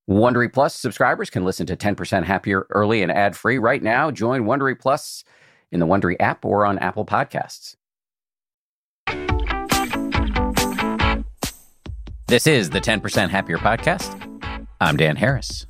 Wondery Plus subscribers can listen to 10% Happier early and ad-free right now. Join Wondery Plus in the Wondery app or on Apple Podcasts. This is the 10% Happier podcast. I'm Dan Harris.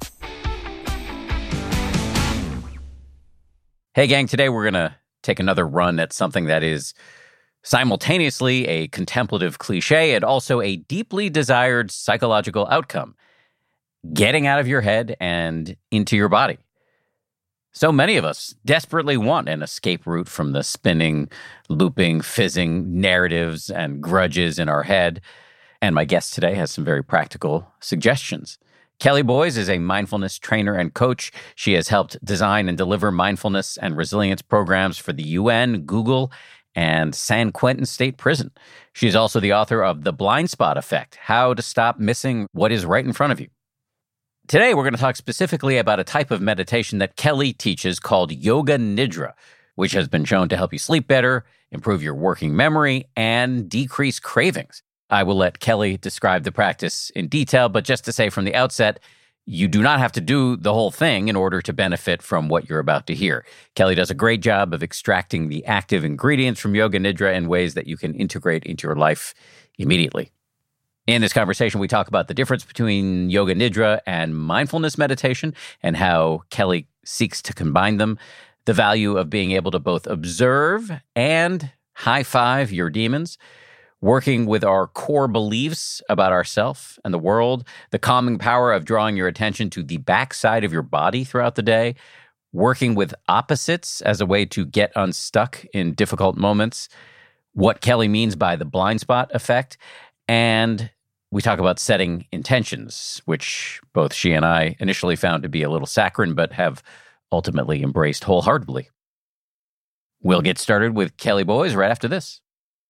Hey, gang, today we're going to take another run at something that is simultaneously a contemplative cliche and also a deeply desired psychological outcome: getting out of your head and into your body. So many of us desperately want an escape route from the spinning, looping, fizzing narratives and grudges in our head. And my guest today has some very practical suggestions. Kelly Boys is a mindfulness trainer and coach. She has helped design and deliver mindfulness and resilience programs for the UN, Google, and San Quentin State Prison. She's also the author of The Blind Spot Effect: How to Stop Missing What is Right in Front of You. Today, we're going to talk specifically about a type of meditation that Kelly teaches called Yoga Nidra, which has been shown to help you sleep better, improve your working memory, and decrease cravings. I will let Kelly describe the practice in detail, but just to say from the outset, you do not have to do the whole thing in order to benefit from what you're about to hear. Kelly does a great job of extracting the active ingredients from Yoga Nidra in ways that you can integrate into your life immediately. In this conversation, we talk about the difference between Yoga Nidra and mindfulness meditation and how Kelly seeks to combine them, the value of being able to both observe and high-five your demons, working with our core beliefs about ourselves and the world, the calming power of drawing your attention to the backside of your body throughout the day, working with opposites as a way to get unstuck in difficult moments, what Kelly means by the blind spot effect, and we talk about setting intentions, which both she and I initially found to be a little saccharine, but have ultimately embraced wholeheartedly. We'll get started with Kelly Boys right after this.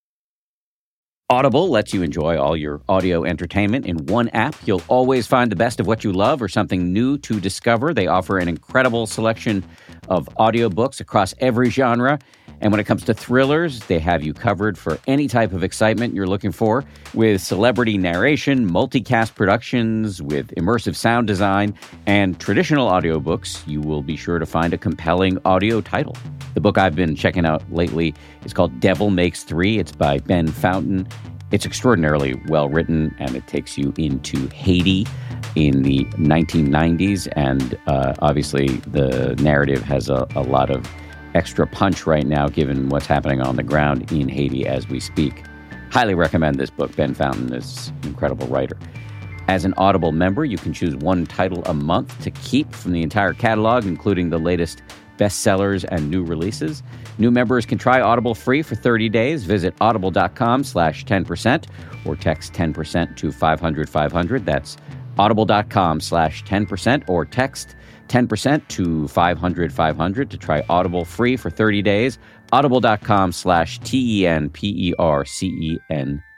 Audible lets you enjoy all your audio entertainment in one app. You'll always find the best of what you love or something new to discover. They offer an incredible selection of audiobooks across every genre. And when it comes to thrillers, they have you covered for any type of excitement you're looking for, with celebrity narration, multicast productions, with immersive sound design, and traditional audiobooks. You will be sure to find a compelling audio title. The book I've been checking out lately is called Devil Makes Three. It's by Ben Fountain. It's extraordinarily well written, and it takes you into Haiti in the 1990s. And obviously, the narrative has a lot of extra punch right now, given what's happening on the ground in Haiti as we speak. Highly recommend this book. Ben Fountain is an incredible writer. As an Audible member, you can choose one title a month to keep from the entire catalog, including the latest bestsellers and new releases. New members can try Audible free for 30 days. Visit audible.com/10% or text 10% to 500-500. That's audible.com/10% or text 10% to 500-500 to try Audible free for 30 days. Audible.com/TENPERCENT.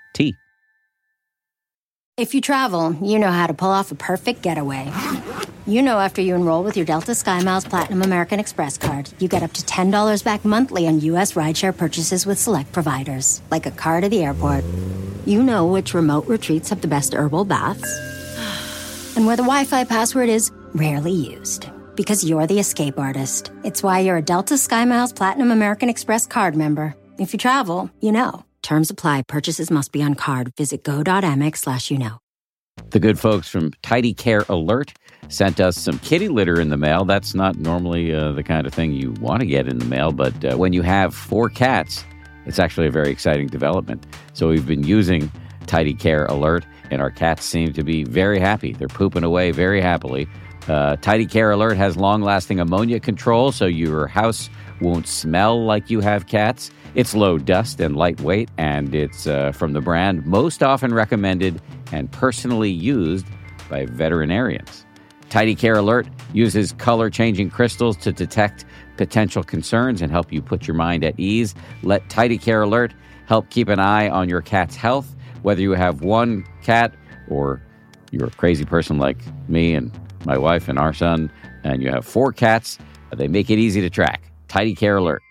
If you travel, you know how to pull off a perfect getaway. You know after you enroll with your Delta SkyMiles Platinum American Express card, you get up to $10 back monthly on U.S. rideshare purchases with select providers, like a car to the airport. You know which remote retreats have the best herbal baths, and where the Wi-Fi password is rarely used, because you're the escape artist. It's why you're a Delta SkyMiles Platinum American Express card member. If you travel, you know. Terms apply. Purchases must be on card. Visit go.amex/you-know. The good folks from Tidy Care Alert sent us some kitty litter in the mail. That's not normally the kind of thing you want to get in the mail, but when you have 4 cats, it's actually a very exciting development. So we've been using Tidy Care Alert, and our cats seem to be very happy. They're pooping away very happily. Tidy Care Alert has long-lasting ammonia control, so your house won't smell like you have cats. It's low dust and lightweight, and it's from the brand most often recommended and personally used by veterinarians. Tidy Care Alert uses color-changing crystals to detect potential concerns and help you put your mind at ease. Let Tidy Care Alert help keep an eye on your cat's health, whether you have one cat or you're a crazy person like me and my wife and our son, and you have 4 cats. They make it easy to track. Tidy Care Alert.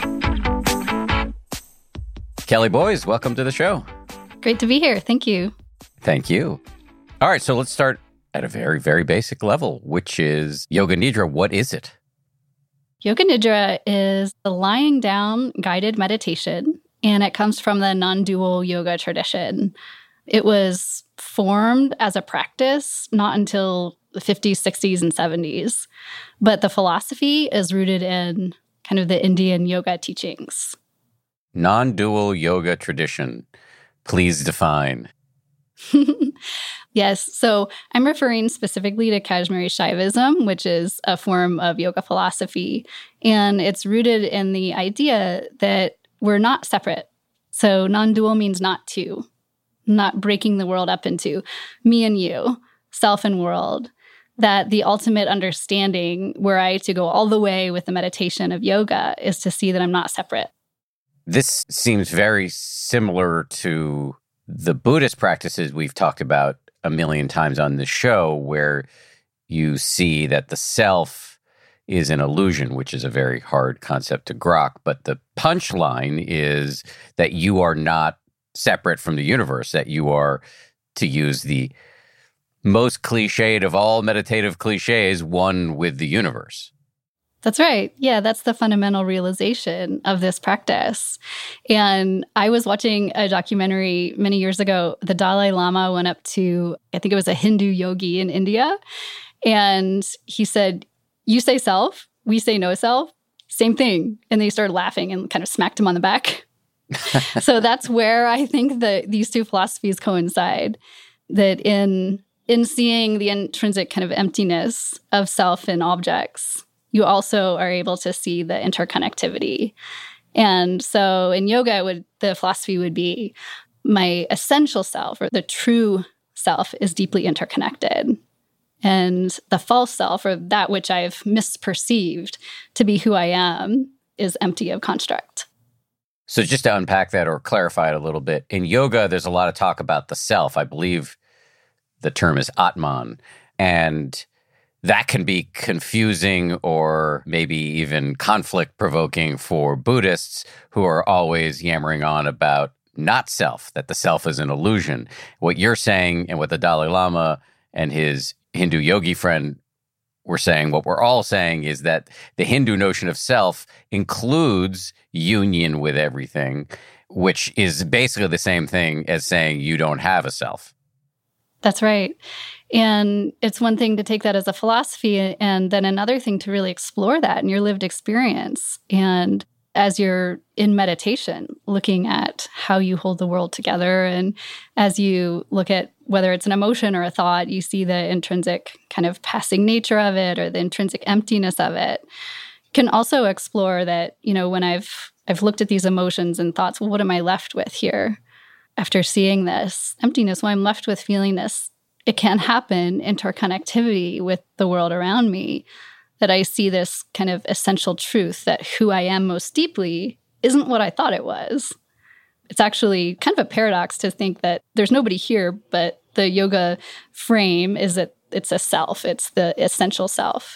Kelly Boys, welcome to the show. Great to be here. Thank you. Thank you. All right, so let's start at a very, very basic level, which is Yoga Nidra. What is it? Yoga Nidra is the lying down guided meditation, and it comes from the non-dual yoga tradition. It was formed as a practice not until the 50s, 60s, and 70s. But the philosophy is rooted in kind of the Indian yoga teachings. Non-dual yoga tradition. Please define. Yes. So I'm referring specifically to Kashmiri Shaivism, which is a form of yoga philosophy. And it's rooted in the idea that we're not separate. So non-dual means not two, not breaking the world up into me and you, self and world. That the ultimate understanding, were I to go all the way with the meditation of yoga, is to see that I'm not separate. This seems very similar to the Buddhist practices we've talked about a million times on this show, where you see that the self is an illusion, which is a very hard concept to grok. But the punchline is that you are not separate from the universe, that you are, to use the most cliched of all meditative cliches, one with the universe. That's right. Yeah, that's the fundamental realization of this practice. And I was watching a documentary many years ago. The Dalai Lama went up to, I think it was a Hindu yogi in India. And he said, "You say self, we say no self, same thing." And they started laughing and kind of smacked him on the back. So that's where I think that these two philosophies coincide, that in seeing the intrinsic kind of emptiness of self and objects, you also are able to see the interconnectivity. And so in yoga, the philosophy would be my essential self, or the true self, is deeply interconnected. And the false self, or that which I've misperceived to be who I am, is empty of construct. So just to unpack that or clarify it a little bit, in yoga, there's a lot of talk about the self. I believe the term is Atman. And that can be confusing or maybe even conflict-provoking for Buddhists who are always yammering on about not self, that the self is an illusion. What you're saying, and what the Dalai Lama and his Hindu yogi friend were saying, what we're all saying, is that the Hindu notion of self includes union with everything, which is basically the same thing as saying you don't have a self. That's right. And it's one thing to take that as a philosophy, and then another thing to really explore that in your lived experience. And as you're in meditation, looking at how you hold the world together, and as you look at whether it's an emotion or a thought, you see the intrinsic kind of passing nature of it, or the intrinsic emptiness of it. You can also explore that, when I've looked at these emotions and thoughts, well, what am I left with here? After seeing this emptiness, well, I'm left with feeling this. It can happen, interconnectivity with the world around me, that I see this kind of essential truth that who I am most deeply isn't what I thought it was. It's actually kind of a paradox to think that there's nobody here, but the yoga frame is that it's a self. It's the essential self.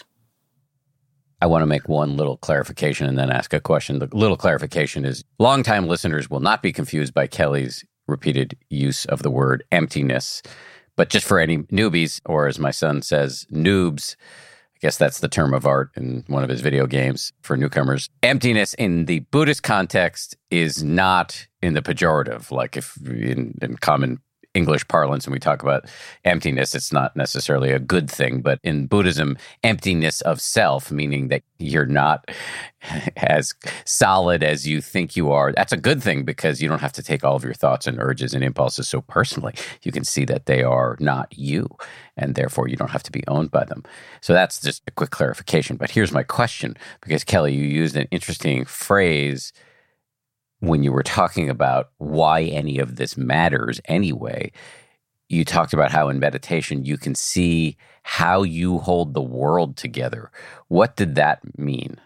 I want to make one little clarification and then ask a question. The little clarification is, longtime listeners will not be confused by Kelly's repeated use of the word emptiness. But just for any newbies, or as my son says, noobs, I guess that's the term of art in one of his video games for newcomers. Emptiness in the Buddhist context is not in the pejorative. Like if in common English parlance, when we talk about emptiness, it's not necessarily a good thing. But in Buddhism, emptiness of self, meaning that you're not as solid as you think you are, that's a good thing, because you don't have to take all of your thoughts and urges and impulses so personally. You can see that they are not you, and therefore you don't have to be owned by them. So that's just a quick clarification. But here's my question, because Kelly, you used an interesting phrase when you were talking about why any of this matters anyway. You talked about how in meditation you can see how you hold the world together. What did that mean?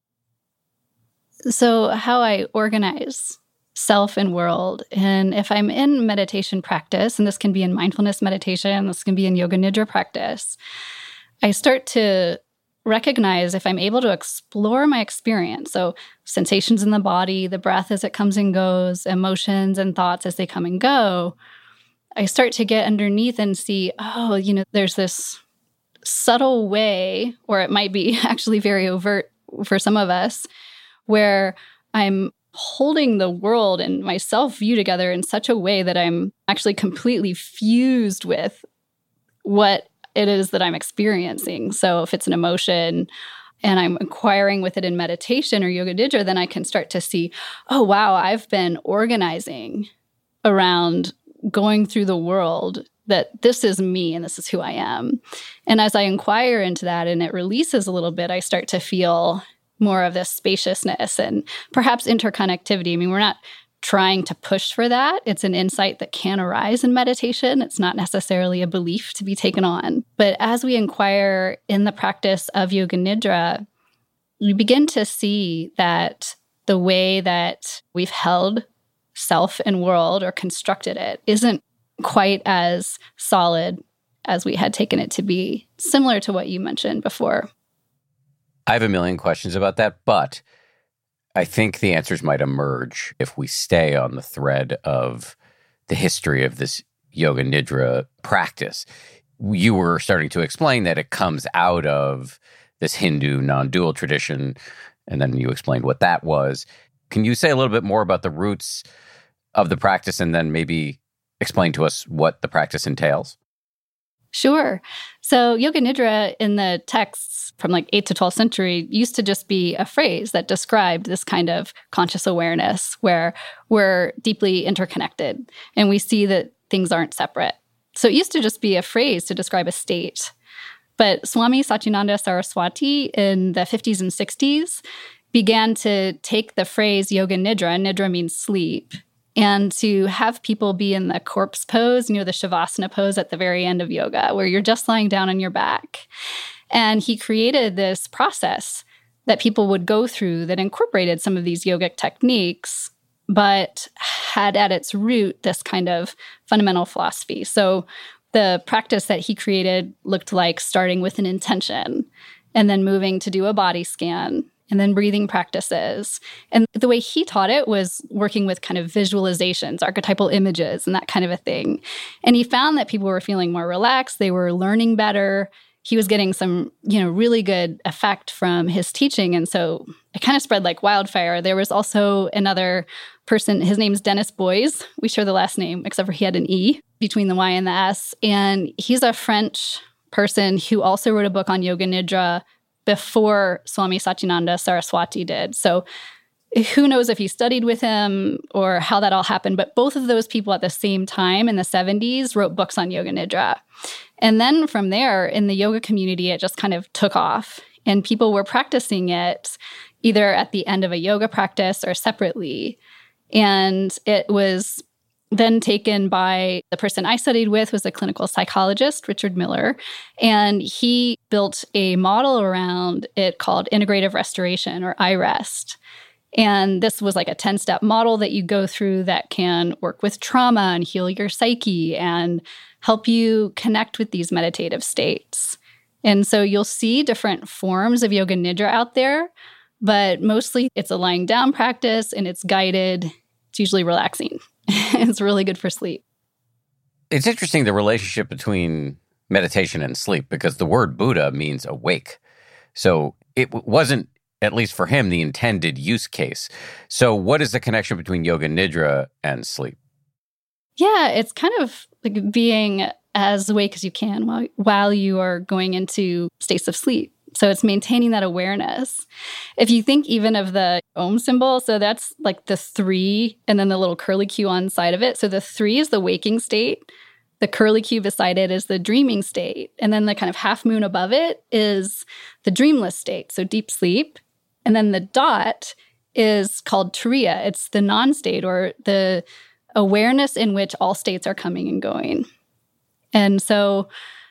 So how I organize self and world. And if I'm in meditation practice, and this can be in mindfulness meditation, this can be in Yoga Nidra practice, I start to recognize, if I'm able to explore my experience, so sensations in the body, the breath as it comes and goes, emotions and thoughts as they come and go, I start to get underneath and see, oh, there's this subtle way, or it might be actually very overt for some of us, where I'm holding the world and my self-view together in such a way that I'm actually completely fused with what it is that I'm experiencing. So if it's an emotion and I'm inquiring with it in meditation or yoga nidra, then I can start to see, oh, wow, I've been organizing around going through the world that this is me and this is who I am. And as I inquire into that and it releases a little bit, I start to feel more of this spaciousness and perhaps interconnectivity. I mean, we're not trying to push for that. It's an insight that can arise in meditation. It's not necessarily a belief to be taken on. But as we inquire in the practice of yoga nidra, we begin to see that the way that we've held self and world or constructed it isn't quite as solid as we had taken it to be, similar to what you mentioned before. I have a million questions about that, but I think the answers might emerge if we stay on the thread of the history of this yoga nidra practice. You were starting to explain that it comes out of this Hindu non-dual tradition, and then you explained what that was. Can you say a little bit more about the roots of the practice and then maybe explain to us what the practice entails? Sure. So yoga nidra in the texts from like 8th to 12th century used to just be a phrase that described this kind of conscious awareness where we're deeply interconnected and we see that things aren't separate. So it used to just be a phrase to describe a state. But Swami Satyananda Saraswati in the 50s and 60s began to take the phrase yoga nidra, nidra means sleep, and to have people be in the corpse pose, the Shavasana pose at the very end of yoga, where you're just lying down on your back. And he created this process that people would go through that incorporated some of these yogic techniques, but had at its root this kind of fundamental philosophy. So the practice that he created looked like starting with an intention and then moving to do a body scan, and then breathing practices. And the way he taught it was working with kind of visualizations, archetypal images, and that kind of a thing. And he found that people were feeling more relaxed. They were learning better. He was getting some, really good effect from his teaching. And so it kind of spread like wildfire. There was also another person, his name's Dennis Boys. We share the last name, except for he had an E between the Y and the S. And he's a French person who also wrote a book on yoga nidra before Swami Satyananda Saraswati did. So who knows if he studied with him or how that all happened, but both of those people at the same time in the 70s wrote books on yoga nidra. And then from there, in the yoga community, it just kind of took off. And people were practicing it either at the end of a yoga practice or separately. And it was then taken by the person I studied with, was a clinical psychologist, Richard Miller, and he built a model around it called integrative restoration, or iRest. And this was like a 10-step model that you go through that can work with trauma and heal your psyche and help you connect with these meditative states. And so you'll see different forms of yoga nidra out there, but mostly it's a lying down practice and it's guided. It's usually relaxing. It's really good for sleep. It's interesting, the relationship between meditation and sleep, because the word Buddha means awake. So it wasn't, at least for him, the intended use case. So what is the connection between yoga nidra and sleep? Yeah, it's kind of like being as awake as you can while you are going into states of sleep. So it's maintaining that awareness. If you think even of the Om symbol, so that's like the 3 and then the little curly Q on the side of it. So the 3 is the waking state. The curly Q beside it is the dreaming state. And then the kind of half moon above it is the dreamless state, so deep sleep. And then the dot is called Turiya. It's the non-state, or the awareness in which all states are coming and going. And so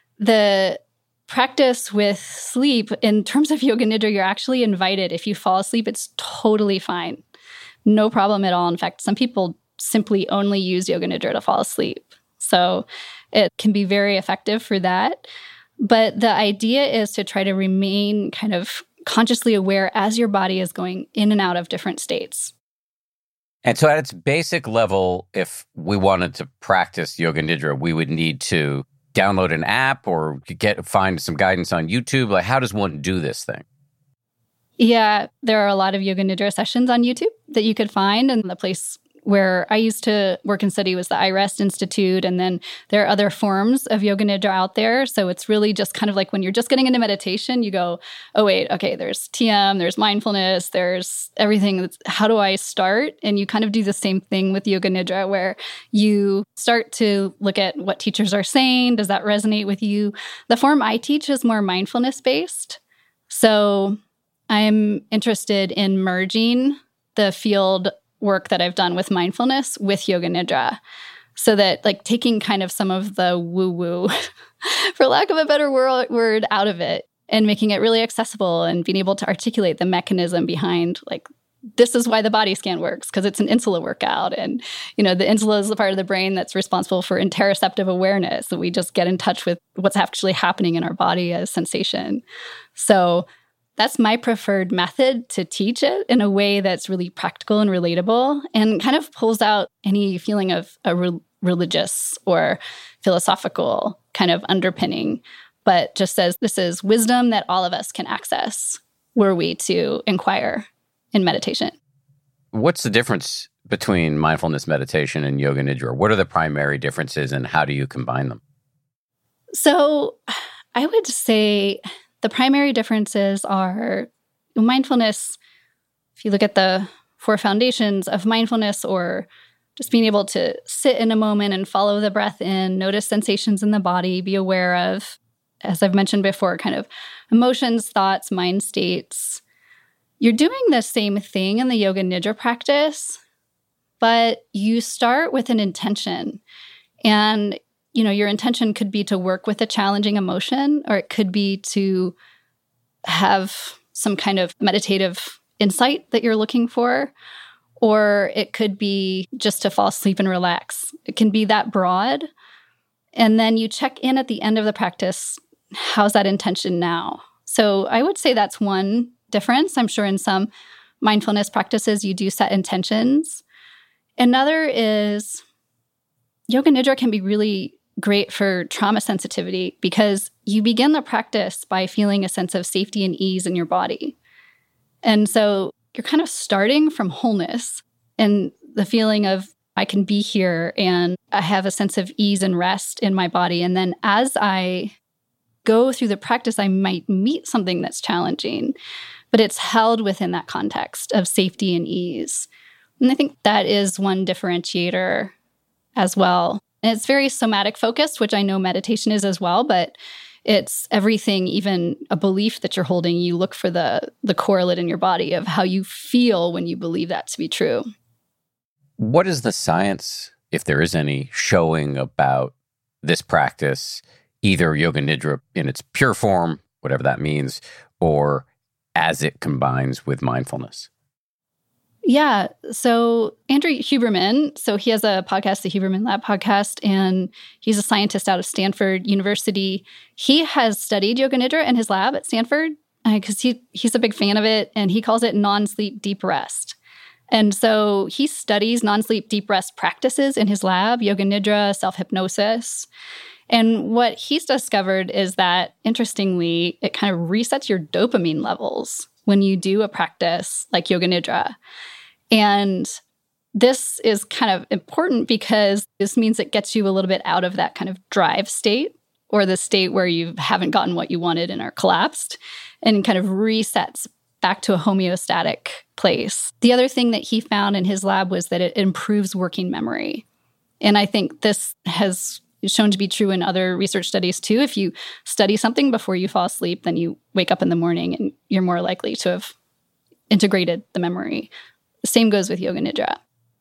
the practice with sleep, in terms of yoga nidra, you're actually invited. If you fall asleep, it's totally fine. No problem at all. In fact, some people simply only use yoga nidra to fall asleep. So it can be very effective for that. But the idea is to try to remain kind of consciously aware as your body is going in and out of different states. And so at its basic level, if we wanted to practice Yoga Nidra, we would need to download an app or find some guidance on YouTube. Like, how does one do this thing? Yeah, there are a lot of Yoga Nidra sessions on YouTube that you could find. And the place where I used to work and study was the iRest Institute. And then there are other forms of Yoga Nidra out there. So it's really just kind of like when you're just getting into meditation, you go, oh, wait, okay, there's TM, there's mindfulness, there's everything. How do I start? And you kind of do the same thing with Yoga Nidra, where you start to look at what teachers are saying. Does that resonate with you? The form I teach is more mindfulness-based. So I'm interested in merging the field work that I've done with mindfulness with Yoga Nidra, so that like taking kind of some of the woo-woo, for lack of a better word, out of it and making it really accessible and being able to articulate the mechanism behind like, this is why the body scan works, because it's an insula workout. And, the insula is the part of the brain that's responsible for interoceptive awareness. So we just get in touch with what's actually happening in our body as sensation. So that's my preferred method to teach it in a way that's really practical and relatable and kind of pulls out any feeling of a religious or philosophical kind of underpinning, but just says this is wisdom that all of us can access were we to inquire in meditation. What's the difference between mindfulness meditation and Yoga Nidra? What are the primary differences and how do you combine them? So I would say the primary differences are mindfulness. If you look at the 4 foundations of mindfulness, or just being able to sit in a moment and follow the breath in, notice sensations in the body, be aware of, as I've mentioned before, kind of emotions, thoughts, mind states. You're doing the same thing in the Yoga Nidra practice, but you start with an intention. And your intention could be to work with a challenging emotion, or it could be to have some kind of meditative insight that you're looking for, or it could be just to fall asleep and relax. It can be that broad. And then you check in at the end of the practice, how's that intention now? So I would say that's one difference. I'm sure in some mindfulness practices, you do set intentions. Another is Yoga Nidra can be really great for trauma sensitivity because you begin the practice by feeling a sense of safety and ease in your body. And so you're kind of starting from wholeness and the feeling of I can be here and I have a sense of ease and rest in my body. And then as I go through the practice, I might meet something that's challenging, but it's held within that context of safety and ease. And I think that is one differentiator as well. And it's very somatic focused, which I know meditation is as well, but it's everything, even a belief that you're holding. You look for the correlate in your body of how you feel when you believe that to be true. What is the science, if there is any, showing about this practice, either Yoga Nidra in its pure form, whatever that means, or as it combines with mindfulness? Yeah. So Andrew Huberman, so he has a podcast, the Huberman Lab podcast, and he's a scientist out of Stanford University. He has studied Yoga Nidra in his lab at Stanford because he's a big fan of it, and he calls it non-sleep deep rest. And so he studies non-sleep deep rest practices in his lab, Yoga Nidra, self-hypnosis. And what he's discovered is that, interestingly, it kind of resets your dopamine levels when you do a practice like Yoga Nidra. And this is kind of important because this means it gets you a little bit out of that kind of drive state, or the state where you haven't gotten what you wanted and are collapsed, and kind of resets back to a homeostatic place. The other thing that he found in his lab was that it improves working memory. And I think this has shown to be true in other research studies too. If you study something before you fall asleep, then you wake up in the morning and you're more likely to have integrated the memory. The same goes with Yoga Nidra.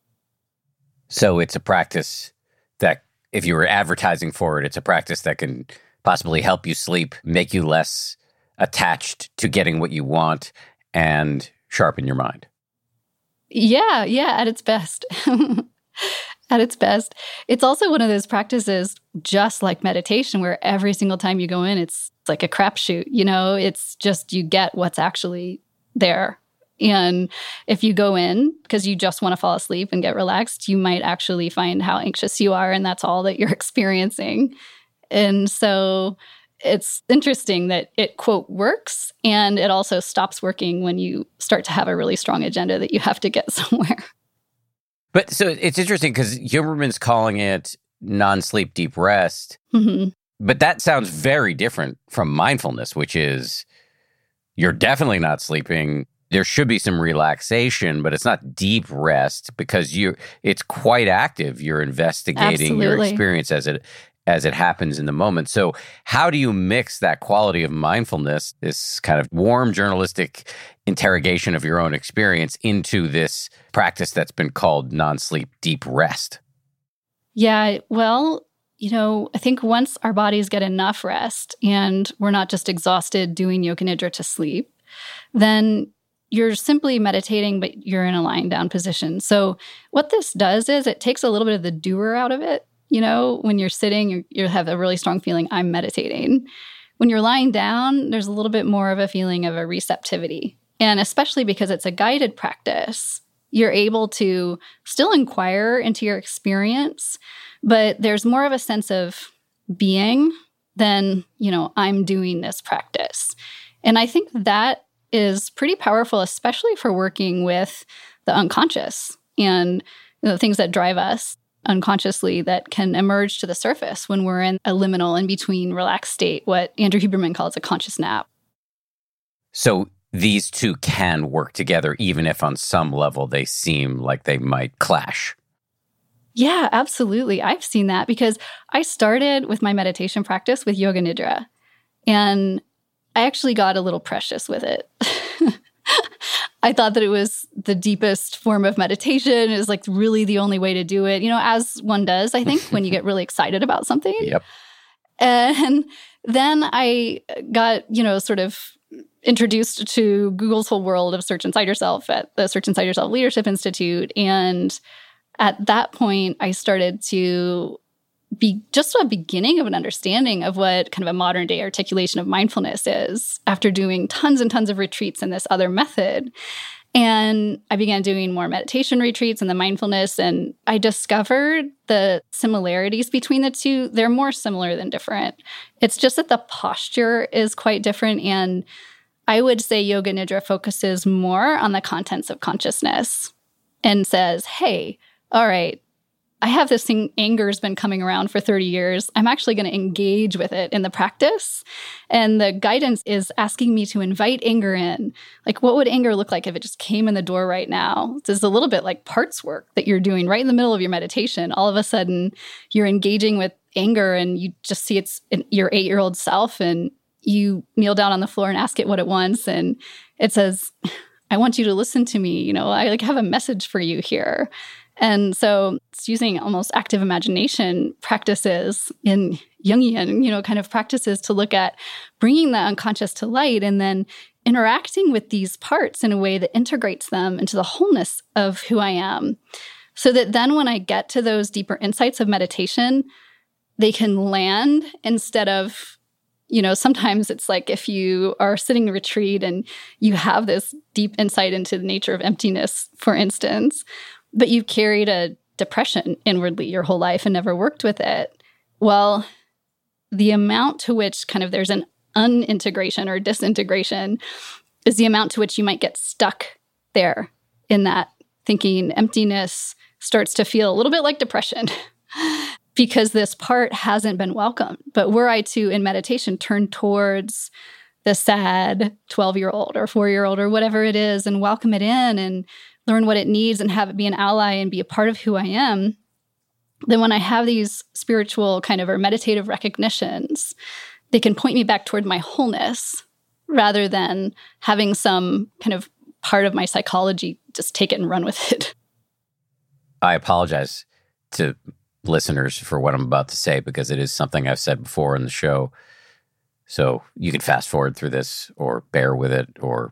So it's a practice that, if you were advertising for it, it's a practice that can possibly help you sleep, make you less attached to getting what you want, and sharpen your mind. Yeah, at its best. At its best. It's also one of those practices, just like meditation, where every single time you go in, it's like a crapshoot. It's just you get what's actually there And if you go in because you just want to fall asleep and get relaxed, you might actually find how anxious you are, and that's all that you're experiencing. And so it's interesting that it, quote, works, and it also stops working when you start to have a really strong agenda that you have to get somewhere. But so it's interesting because Huberman's calling it non-sleep deep rest. Mm-hmm. But that sounds very different from mindfulness, which is you're definitely not sleeping. There should be some relaxation, but it's not deep rest because it's quite active. You're investigating your experience as it happens in the moment. So how do you mix that quality of mindfulness, this kind of warm journalistic interrogation of your own experience, into this practice that's been called non-sleep deep rest? Yeah, well, I think once our bodies get enough rest and we're not just exhausted doing yoga nidra to sleep, then you're simply meditating, but you're in a lying down position. So what this does is it takes a little bit of the doer out of it. When you're sitting, you have a really strong feeling, I'm meditating. When you're lying down, there's a little bit more of a feeling of a receptivity. And especially because it's a guided practice, you're able to still inquire into your experience, but there's more of a sense of being than, I'm doing this practice. And I think that is pretty powerful, especially for working with the unconscious and the things that drive us unconsciously that can emerge to the surface when we're in a liminal in between relaxed state, what Andrew Huberman calls a conscious nap. So these two can work together, even if on some level they seem like they might clash. Yeah, absolutely. I've seen that because I started with my meditation practice with yoga nidra, and I actually got a little precious with it. I thought that it was the deepest form of meditation. It was like really the only way to do it, as one does, I think, when you get really excited about something. Yep. And then I got, sort of introduced to Google's whole world of Search Inside Yourself at the Search Inside Yourself Leadership Institute. And at that point, I started to be just a beginning of an understanding of what kind of a modern day articulation of mindfulness is after doing tons and tons of retreats in this other method. And I began doing more meditation retreats and the mindfulness, and I discovered the similarities between the two. They're more similar than different. It's just that the posture is quite different. And I would say yoga nidra focuses more on the contents of consciousness and says, hey, all right, I have this thing, anger has been coming around for 30 years. I'm actually going to engage with it in the practice. And the guidance is asking me to invite anger in. Like, what would anger look like if it just came in the door right now? This is a little bit like parts work that you're doing right in the middle of your meditation. All of a sudden, you're engaging with anger and you just see it's your 8-year-old self, and you kneel down on the floor and ask it what it wants. And it says, I want you to listen to me. I have a message for you here. And so it's using almost active imagination practices in Jungian, kind of practices to look at bringing the unconscious to light and then interacting with these parts in a way that integrates them into the wholeness of who I am. So that then when I get to those deeper insights of meditation, they can land instead of, sometimes it's like if you are sitting in retreat and you have this deep insight into the nature of emptiness, for instance, but you've carried a depression inwardly your whole life and never worked with it. Well, the amount to which kind of there's an unintegration or disintegration is the amount to which you might get stuck there in that thinking. Emptiness starts to feel a little bit like depression because this part hasn't been welcomed. But were I to, in meditation, turn towards the sad 12-year-old or 4-year-old or whatever it is and welcome it in and learn what it needs and have it be an ally and be a part of who I am, then when I have these spiritual kind of or meditative recognitions, they can point me back toward my wholeness rather than having some kind of part of my psychology just take it and run with it. I apologize to listeners for what I'm about to say because it is something I've said before in the show. So you can fast forward through this or bear with it or,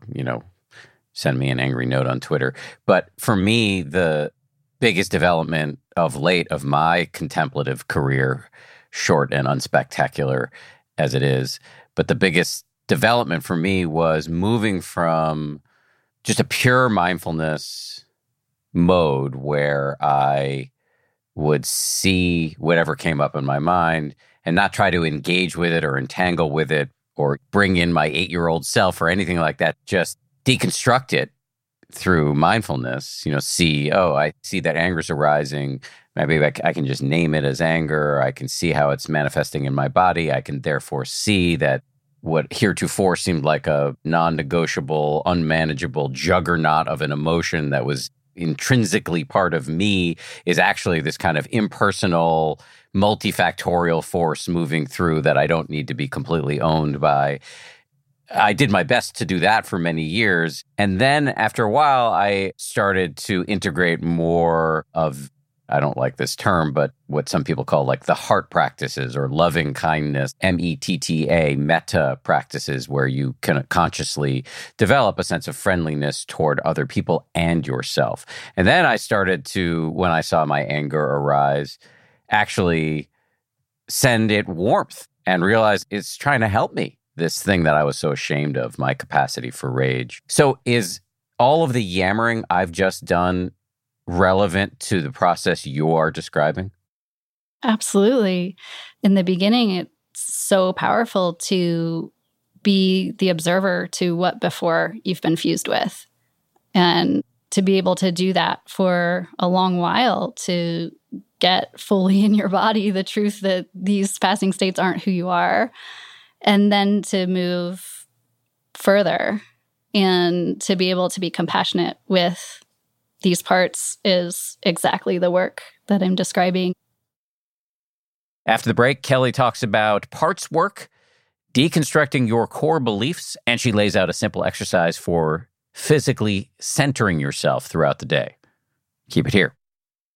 send me an angry note on Twitter. But for me, the biggest development of late of my contemplative career, short and unspectacular as it is, but the biggest development for me was moving from just a pure mindfulness mode where I would see whatever came up in my mind and not try to engage with it or entangle with it or bring in my 8-year-old self or anything like that. Just deconstruct it through mindfulness. I see that anger's arising. Maybe I can just name it as anger. I can see how it's manifesting in my body. I can therefore see that what heretofore seemed like a non-negotiable, unmanageable juggernaut of an emotion that was intrinsically part of me is actually this kind of impersonal, multifactorial force moving through that I don't need to be completely owned by. I did my best to do that for many years. And then after a while, I started to integrate more of, I don't like this term, but what some people call like the heart practices or loving kindness, METTA, metta practices, where you can consciously develop a sense of friendliness toward other people and yourself. And then I started to, when I saw my anger arise, actually send it warmth and realize it's trying to help me, this thing that I was so ashamed of, my capacity for rage. So is all of the yammering I've just done relevant to the process you are describing? Absolutely. In the beginning, it's so powerful to be the observer to what before you've been fused with. And to be able to do that for a long while, to get fully in your body the truth that these passing states aren't who you are, and then to move further and to be able to be compassionate with these parts is exactly the work that I'm describing. After the break, Kelly talks about parts work, deconstructing your core beliefs, and she lays out a simple exercise for physically centering yourself throughout the day. Keep it here.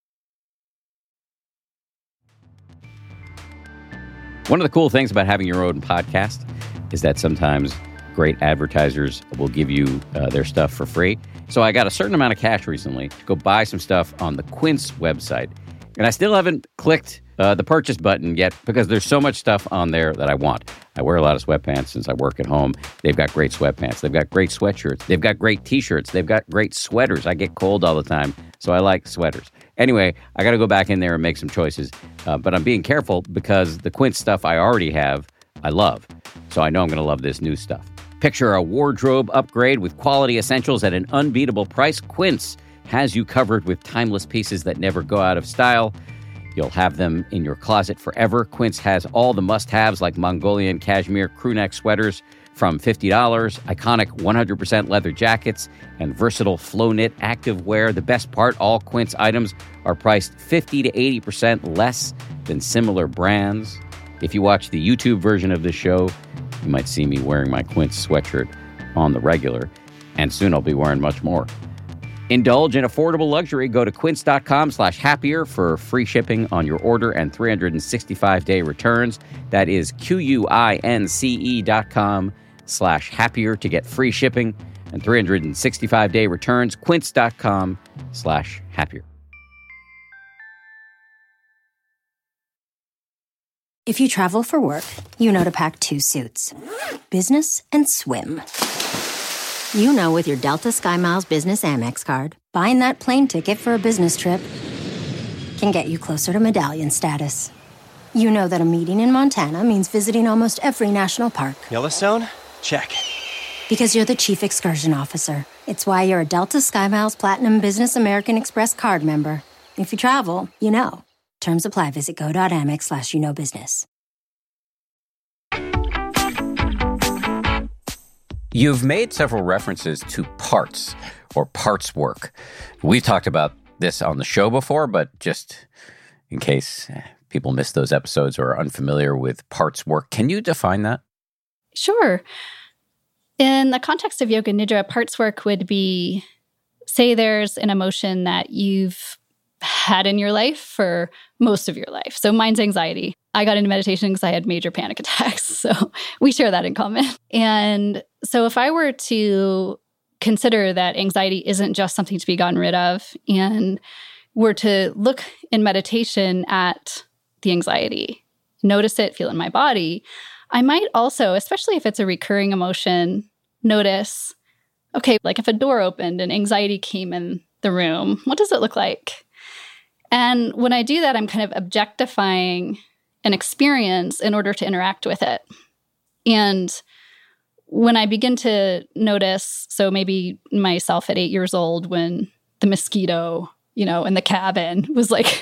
One of the cool things about having your own podcast is that sometimes great advertisers will give you their stuff for free. So I got a certain amount of cash recently to go buy some stuff on the Quince website. And I still haven't clicked the purchase button yet because there's so much stuff on there that I want. I wear a lot of sweatpants since I work at home. They've got great sweatpants. They've got great sweatshirts. They've got great T-shirts. They've got great sweaters. I get cold all the time, so I like sweaters. Anyway, I got to go back in there and make some choices. But I'm being careful because the Quince stuff I already have, I love. So I know I'm going to love this new stuff. Picture a wardrobe upgrade with quality essentials at an unbeatable price. Quince has you covered with timeless pieces that never go out of style. You'll have them in your closet forever. Quince has all the must-haves like Mongolian cashmere crewneck sweaters from $50, iconic 100% leather jackets, and versatile flow-knit activewear. The best part, all Quince items are priced 50 to 80% less than similar brands. If you watch the YouTube version of this show, you might see me wearing my Quince sweatshirt on the regular, and soon I'll be wearing much more. Indulge in affordable luxury. Go to quince.com/happier for free shipping on your order and 365-day returns. That is QUINCE.com/happier to get free shipping and 365-day returns. Quince.com/happier. If you travel for work, you know to pack 2 suits. Business and swim. You know with your Delta SkyMiles Business Amex card, buying that plane ticket for a business trip can get you closer to medallion status. You know that a meeting in Montana means visiting almost every national park. Yellowstone? Check. Because you're the chief excursion officer. It's why you're a Delta SkyMiles Platinum Business American Express card member. If you travel, you know. Terms apply. Visit go.amex/you-know-business. You've made several references to parts or parts work. We've talked about this on the show before, but just in case people missed those episodes or are unfamiliar with parts work, can you define that? Sure. In the context of Yoga Nidra, parts work would be, say there's an emotion that you've had in your life for most of your life. So mine's anxiety. I got into meditation because I had major panic attacks. So we share that in common. And so if I were to consider that anxiety isn't just something to be gotten rid of and were to look in meditation at the anxiety, notice it, feel it in my body, I might also, especially if it's a recurring emotion, notice, okay, like if a door opened and anxiety came in the room, what does it look like? And when I do that, I'm kind of objectifying an experience in order to interact with it. And when I begin to notice, so maybe myself at 8 years old when the mosquito, in the cabin was like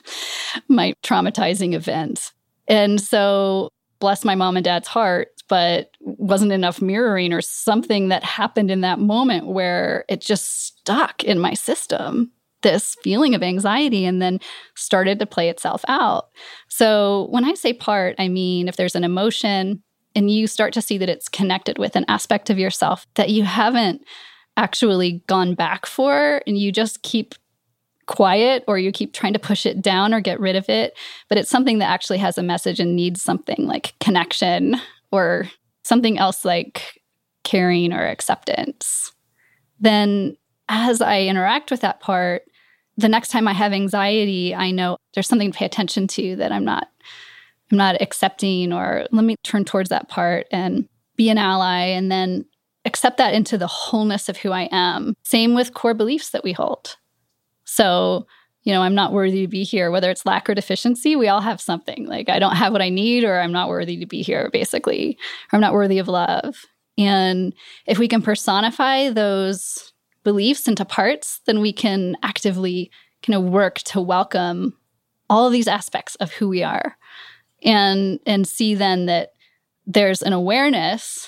my traumatizing event. And so bless my mom and dad's heart, but wasn't enough mirroring or something that happened in that moment where it just stuck in my system, this feeling of anxiety, and then started to play itself out. So when I say part, I mean if there's an emotion and you start to see that it's connected with an aspect of yourself that you haven't actually gone back for, and you just keep quiet or you keep trying to push it down or get rid of it, but it's something that actually has a message and needs something like connection or something else like caring or acceptance, then as I interact with that part, the next time I have anxiety, I know there's something to pay attention to that I'm not accepting, or let me turn towards that part and be an ally and then accept that into the wholeness of who I am. Same with core beliefs that we hold. So, I'm not worthy to be here, whether it's lack or deficiency, we all have something like I don't have what I need, or I'm not worthy to be here, basically, or I'm not worthy of love. And if we can personify those beliefs into parts, then we can actively kind of work to welcome all of these aspects of who we are and see then that there's an awareness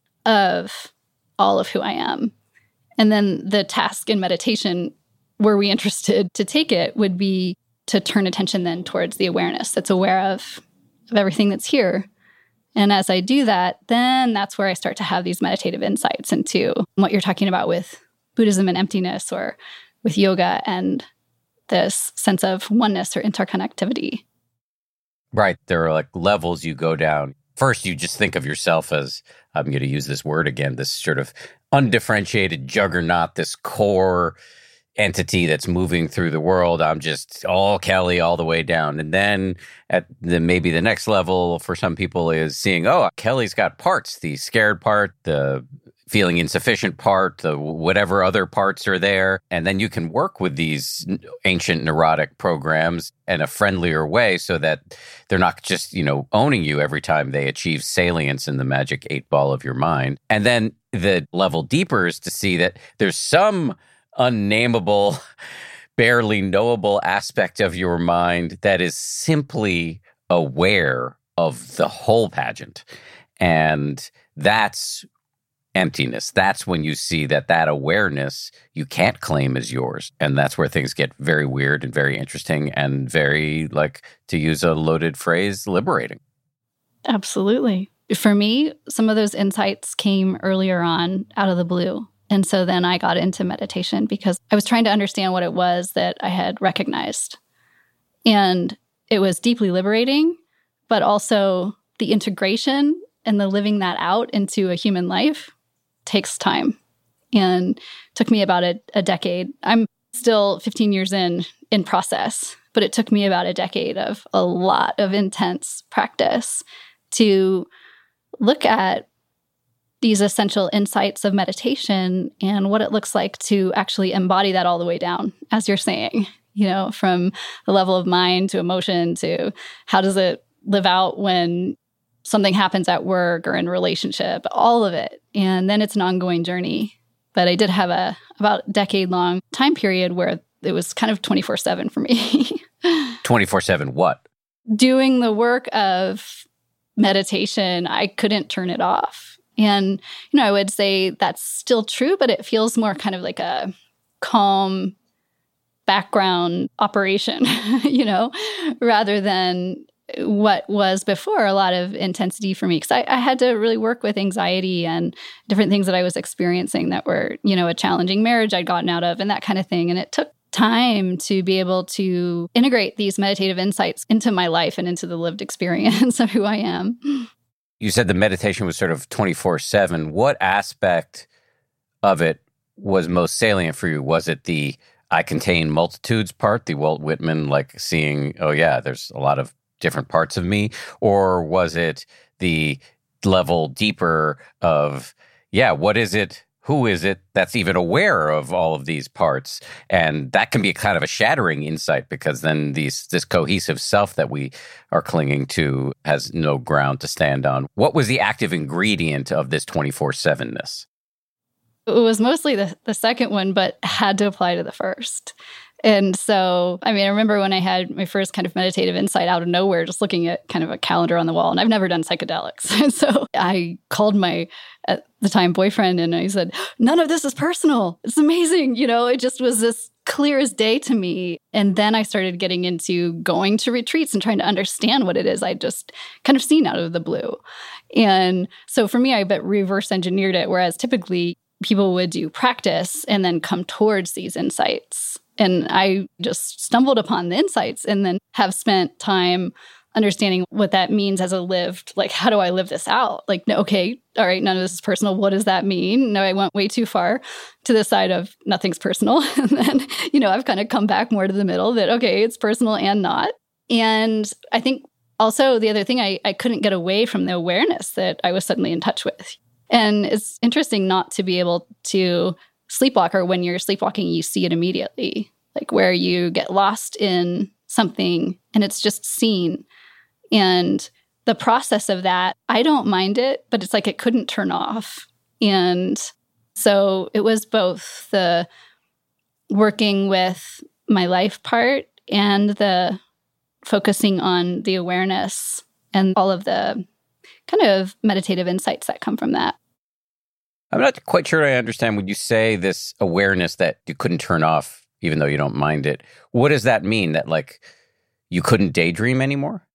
of all of who I am. And then the task in meditation, were we interested to take it, would be to turn attention then towards the awareness that's aware of everything that's here. And as I do that, then that's where I start to have these meditative insights into what you're talking about with Buddhism and emptiness, or with yoga and this sense of oneness or interconnectivity. Right. There are like levels you go down. First, you just think of yourself as, I'm going to use this word again, this sort of undifferentiated juggernaut, this core entity that's moving through the world. I'm just all Kelly all the way down. And then at maybe the next level for some people is seeing, oh, Kelly's got parts, the scared part, the feeling insufficient part, the whatever other parts are there. And then you can work with these ancient neurotic programs in a friendlier way so that they're not just, owning you every time they achieve salience in the magic 8-ball of your mind. And then the level deeper is to see that there's some unnameable, barely knowable aspect of your mind that is simply aware of the whole pageant. And that's emptiness. That's when you see that awareness you can't claim as yours. And that's where things get very weird and very interesting and very, like, to use a loaded phrase, liberating. Absolutely. For me, some of those insights came earlier on out of the blue. And so then I got into meditation because I was trying to understand what it was that I had recognized. And it was deeply liberating, but also the integration and the living that out into a human life takes time, and took me about a decade. I'm still 15 years in process, but it took me about a decade of a lot of intense practice to look at these essential insights of meditation and what it looks like to actually embody that all the way down, as you're saying, from the level of mind to emotion to how does it live out when something happens at work or in relationship, all of it. And then it's an ongoing journey. But I did have about decade-long time period where it was kind of 24/7 for me. 24/7 what? Doing the work of meditation, I couldn't turn it off. And, I would say that's still true, but it feels more kind of like a calm background operation, rather than what was before a lot of intensity for me. Because I had to really work with anxiety and different things that I was experiencing that were, a challenging marriage I'd gotten out of and that kind of thing. And it took time to be able to integrate these meditative insights into my life and into the lived experience of who I am. You said the meditation was sort of 24/7. What aspect of it was most salient for you? Was it the I contain multitudes part, the Walt Whitman, like seeing, oh yeah, there's a lot of different parts of me? Or was it the level deeper of, yeah, what is it who is it that's even aware of all of these parts? And that can be kind of a shattering insight, because then this cohesive self that we are clinging to has no ground to stand on. What was the active ingredient of this 24/7-ness? It was mostly the second one, but had to apply to the first. And so, I remember when I had my first kind of meditative insight out of nowhere, just looking at kind of a calendar on the wall, and I've never done psychedelics. And so I called my, at the time, boyfriend, and I said, none of this is personal. It's amazing. It just was this clear as day to me. And then I started getting into going to retreats and trying to understand what it is I'd just kind of seen out of the blue. And so for me, I reverse engineered it, whereas typically people would do practice and then come towards these insights. And I just stumbled upon the insights and then have spent time understanding what that means as a lived, like, how do I live this out? Like, no, okay, all right, none of this is personal. What does that mean? No, I went way too far to the side of nothing's personal. And then, I've kind of come back more to the middle that, okay, it's personal and not. And I think also the other thing, I couldn't get away from the awareness that I was suddenly in touch with. And it's interesting not to be able to sleepwalk, or when you're sleepwalking, you see it immediately, like where you get lost in something and it's just seen. And the process of that, I don't mind it, but it's like it couldn't turn off. And so it was both the working with my life part and the focusing on the awareness and all of the kind of meditative insights that come from that. I'm not quite sure I understand when you say this awareness that you couldn't turn off, even though you don't mind it. What does that mean? That, like, you couldn't daydream anymore?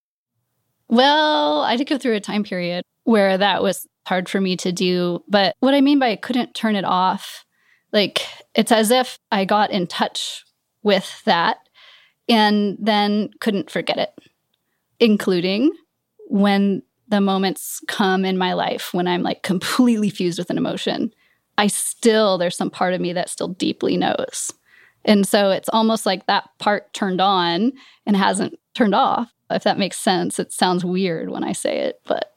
Well, I did go through a time period where that was hard for me to do. But what I mean by I couldn't turn it off, like, it's as if I got in touch with that and then couldn't forget it, including when the moments come in my life when I'm like completely fused with an emotion. There's some part of me that still deeply knows. And so it's almost like that part turned on and hasn't turned off. If that makes sense. It sounds weird when I say it, but.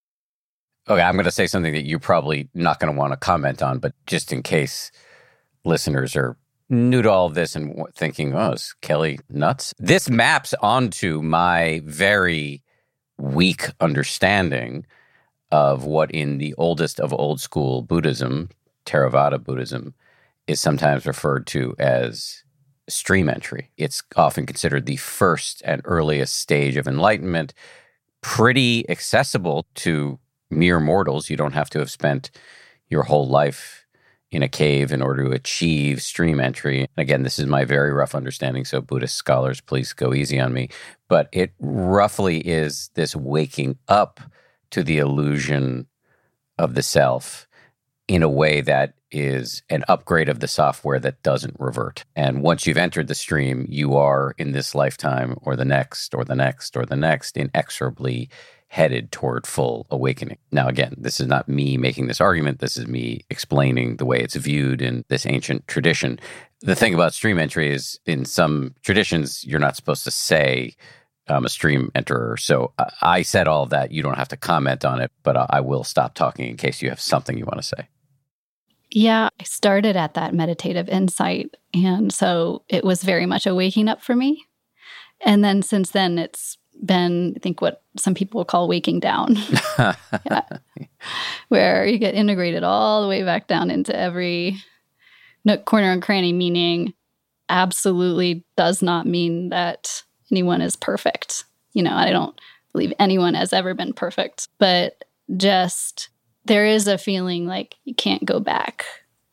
Okay, I'm going to say something that you're probably not going to want to comment on, but just in case listeners are new to all of this and thinking, oh, is Kelly nuts? This maps onto my very weak understanding of what in the oldest of old school Buddhism, Theravada Buddhism, is sometimes referred to as stream entry. It's often considered the first and earliest stage of enlightenment, pretty accessible to mere mortals. You don't have to have spent your whole life in a cave in order to achieve stream entry. Again, this is my very rough understanding, so Buddhist scholars, please go easy on me. But it roughly is this waking up to the illusion of the self in a way that is an upgrade of the software that doesn't revert. And once you've entered the stream, you are in this lifetime or the next or the next or the next inexorably headed toward full awakening. Now, again, this is not me making this argument. This is me explaining the way it's viewed in this ancient tradition. The thing about stream entry is in some traditions, you're not supposed to say, I'm a stream enterer. So I said all of that. You don't have to comment on it, but I will stop talking in case you have something you want to say. Yeah, I started at that meditative insight. And so it was very much a waking up for me. And then since then, it's been, I think, what some people call waking down. Yeah. Where you get integrated all the way back down into every nook, corner, and cranny, meaning absolutely does not mean that anyone is perfect. I don't believe anyone has ever been perfect, but just there is a feeling like you can't go back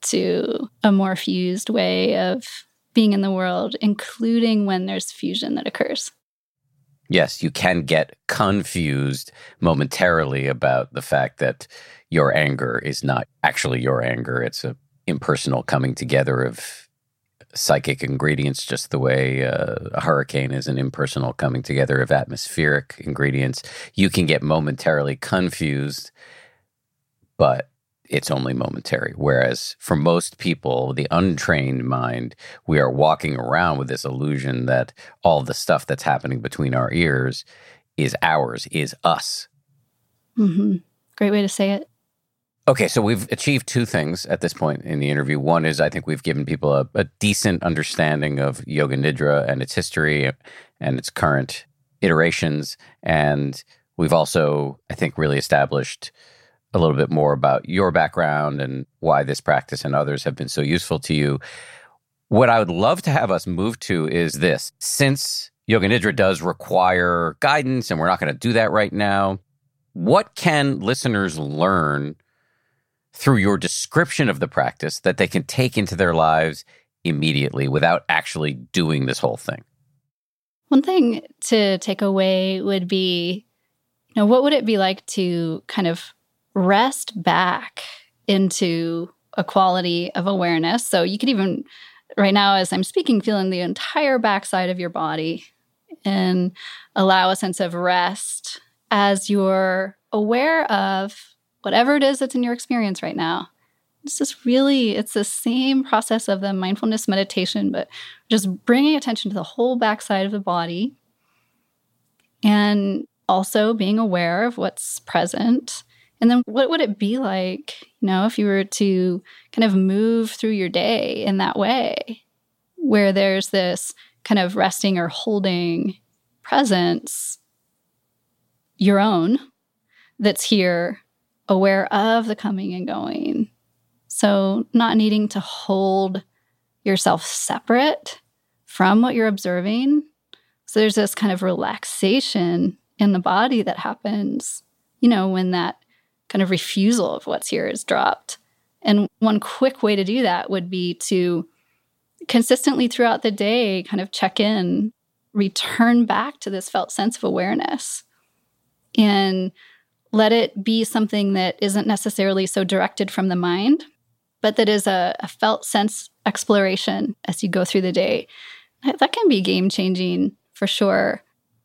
to a more fused way of being in the world, including when there's fusion that occurs. Yes, you can get confused momentarily about the fact that your anger is not actually your anger. It's an impersonal coming together of psychic ingredients, just the way a hurricane is an impersonal coming together of atmospheric ingredients. You can get momentarily confused, but it's only momentary. Whereas for most people, the untrained mind, we are walking around with this illusion that all the stuff that's happening between our ears is ours, is us. Mm-hmm. Great way to say it. Okay, so we've achieved two things at this point in the interview. One is I think we've given people a decent understanding of Yoga Nidra and its history and its current iterations. And we've also, I think, really established a little bit more about your background and why this practice and others have been so useful to you. What I would love to have us move to is this. Since Yoga Nidra does require guidance, and we're not going to do that right now, what can listeners learn through your description of the practice that they can take into their lives immediately without actually doing this whole thing? One thing to take away would be, what would it be like to kind of rest back into a quality of awareness? So you could even, right now as I'm speaking, feel in the entire backside of your body and allow a sense of rest as you're aware of whatever it is that's in your experience right now. It's the same process of the mindfulness meditation, but just bringing attention to the whole backside of the body and also being aware of what's present. And then what would it be like, if you were to kind of move through your day in that way, where there's this kind of resting or holding presence, your own, that's here, aware of the coming and going. So not needing to hold yourself separate from what you're observing. So there's this kind of relaxation in the body that happens, when that kind of refusal of what's here is dropped. And one quick way to do that would be to consistently throughout the day kind of check in, return back to this felt sense of awareness, and let it be something that isn't necessarily so directed from the mind, but that is a felt sense exploration as you go through the day. That can be game-changing for sure.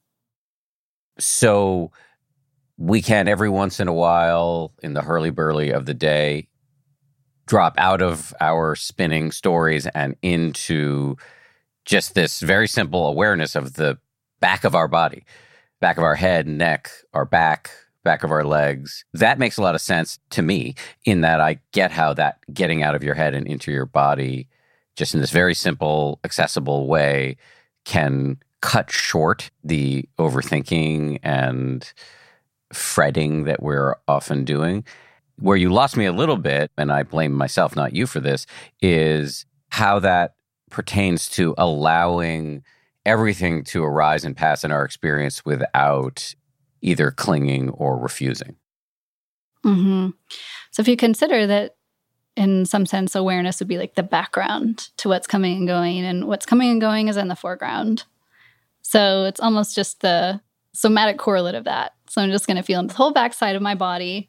So we can, every once in a while, in the hurly-burly of the day, drop out of our spinning stories and into just this very simple awareness of the back of our body, back of our head, neck, our back of our legs. That makes a lot of sense to me, in that I get how that getting out of your head and into your body, just in this very simple, accessible way, can cut short the overthinking and fretting that we're often doing. Where you lost me a little bit, and I blame myself, not you, for this, is how that pertains to allowing everything to arise and pass in our experience without either clinging or refusing. Mm-hmm. So if you consider that, in some sense, awareness would be like the background to what's coming and going, and what's coming and going is in the foreground. So it's almost just the somatic correlate of that. So I'm just going to feel in the whole backside of my body,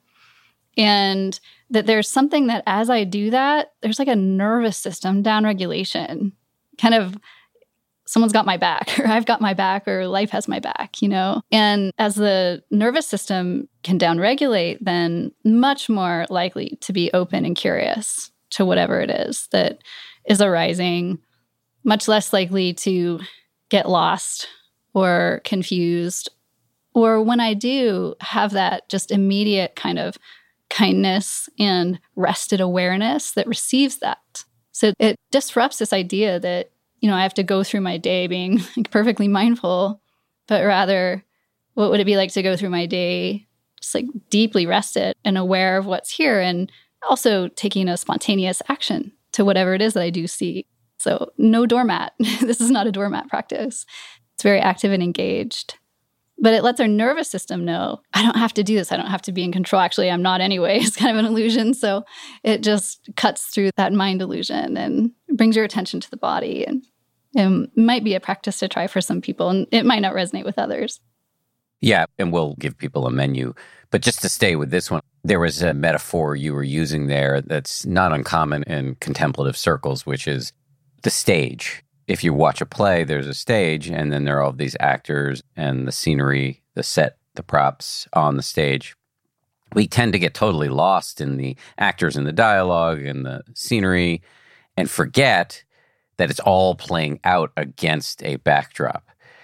and that there's something that as I do that, there's like a nervous system downregulation, kind of someone's got my back, or I've got my back, or life has my back, And as the nervous system can downregulate, then much more likely to be open and curious to whatever it is that is arising, much less likely to get lost or confused. Or when I do have that just immediate kind of kindness and rested awareness that receives that. So it disrupts this idea that I have to go through my day being perfectly mindful, but rather, what would it be like to go through my day just deeply rested and aware of what's here, and also taking a spontaneous action to whatever it is that I do see. So no doormat. This is not a doormat practice. It's very active and engaged. But it lets our nervous system know, I don't have to do this. I don't have to be in control. Actually, I'm not anyway. It's kind of an illusion. So it just cuts through that mind illusion and brings your attention to the body. And it might be a practice to try for some people, and it might not resonate with others. Yeah, and we'll give people a menu. But just to stay with this one, there was a metaphor you were using there that's not uncommon in contemplative circles, which is the stage. If you watch a play, there's a stage, and then there are all these actors and the scenery, the set, the props on the stage. We tend to get totally lost in the actors and the dialogue and the scenery and forget that it's all playing out against a backdrop.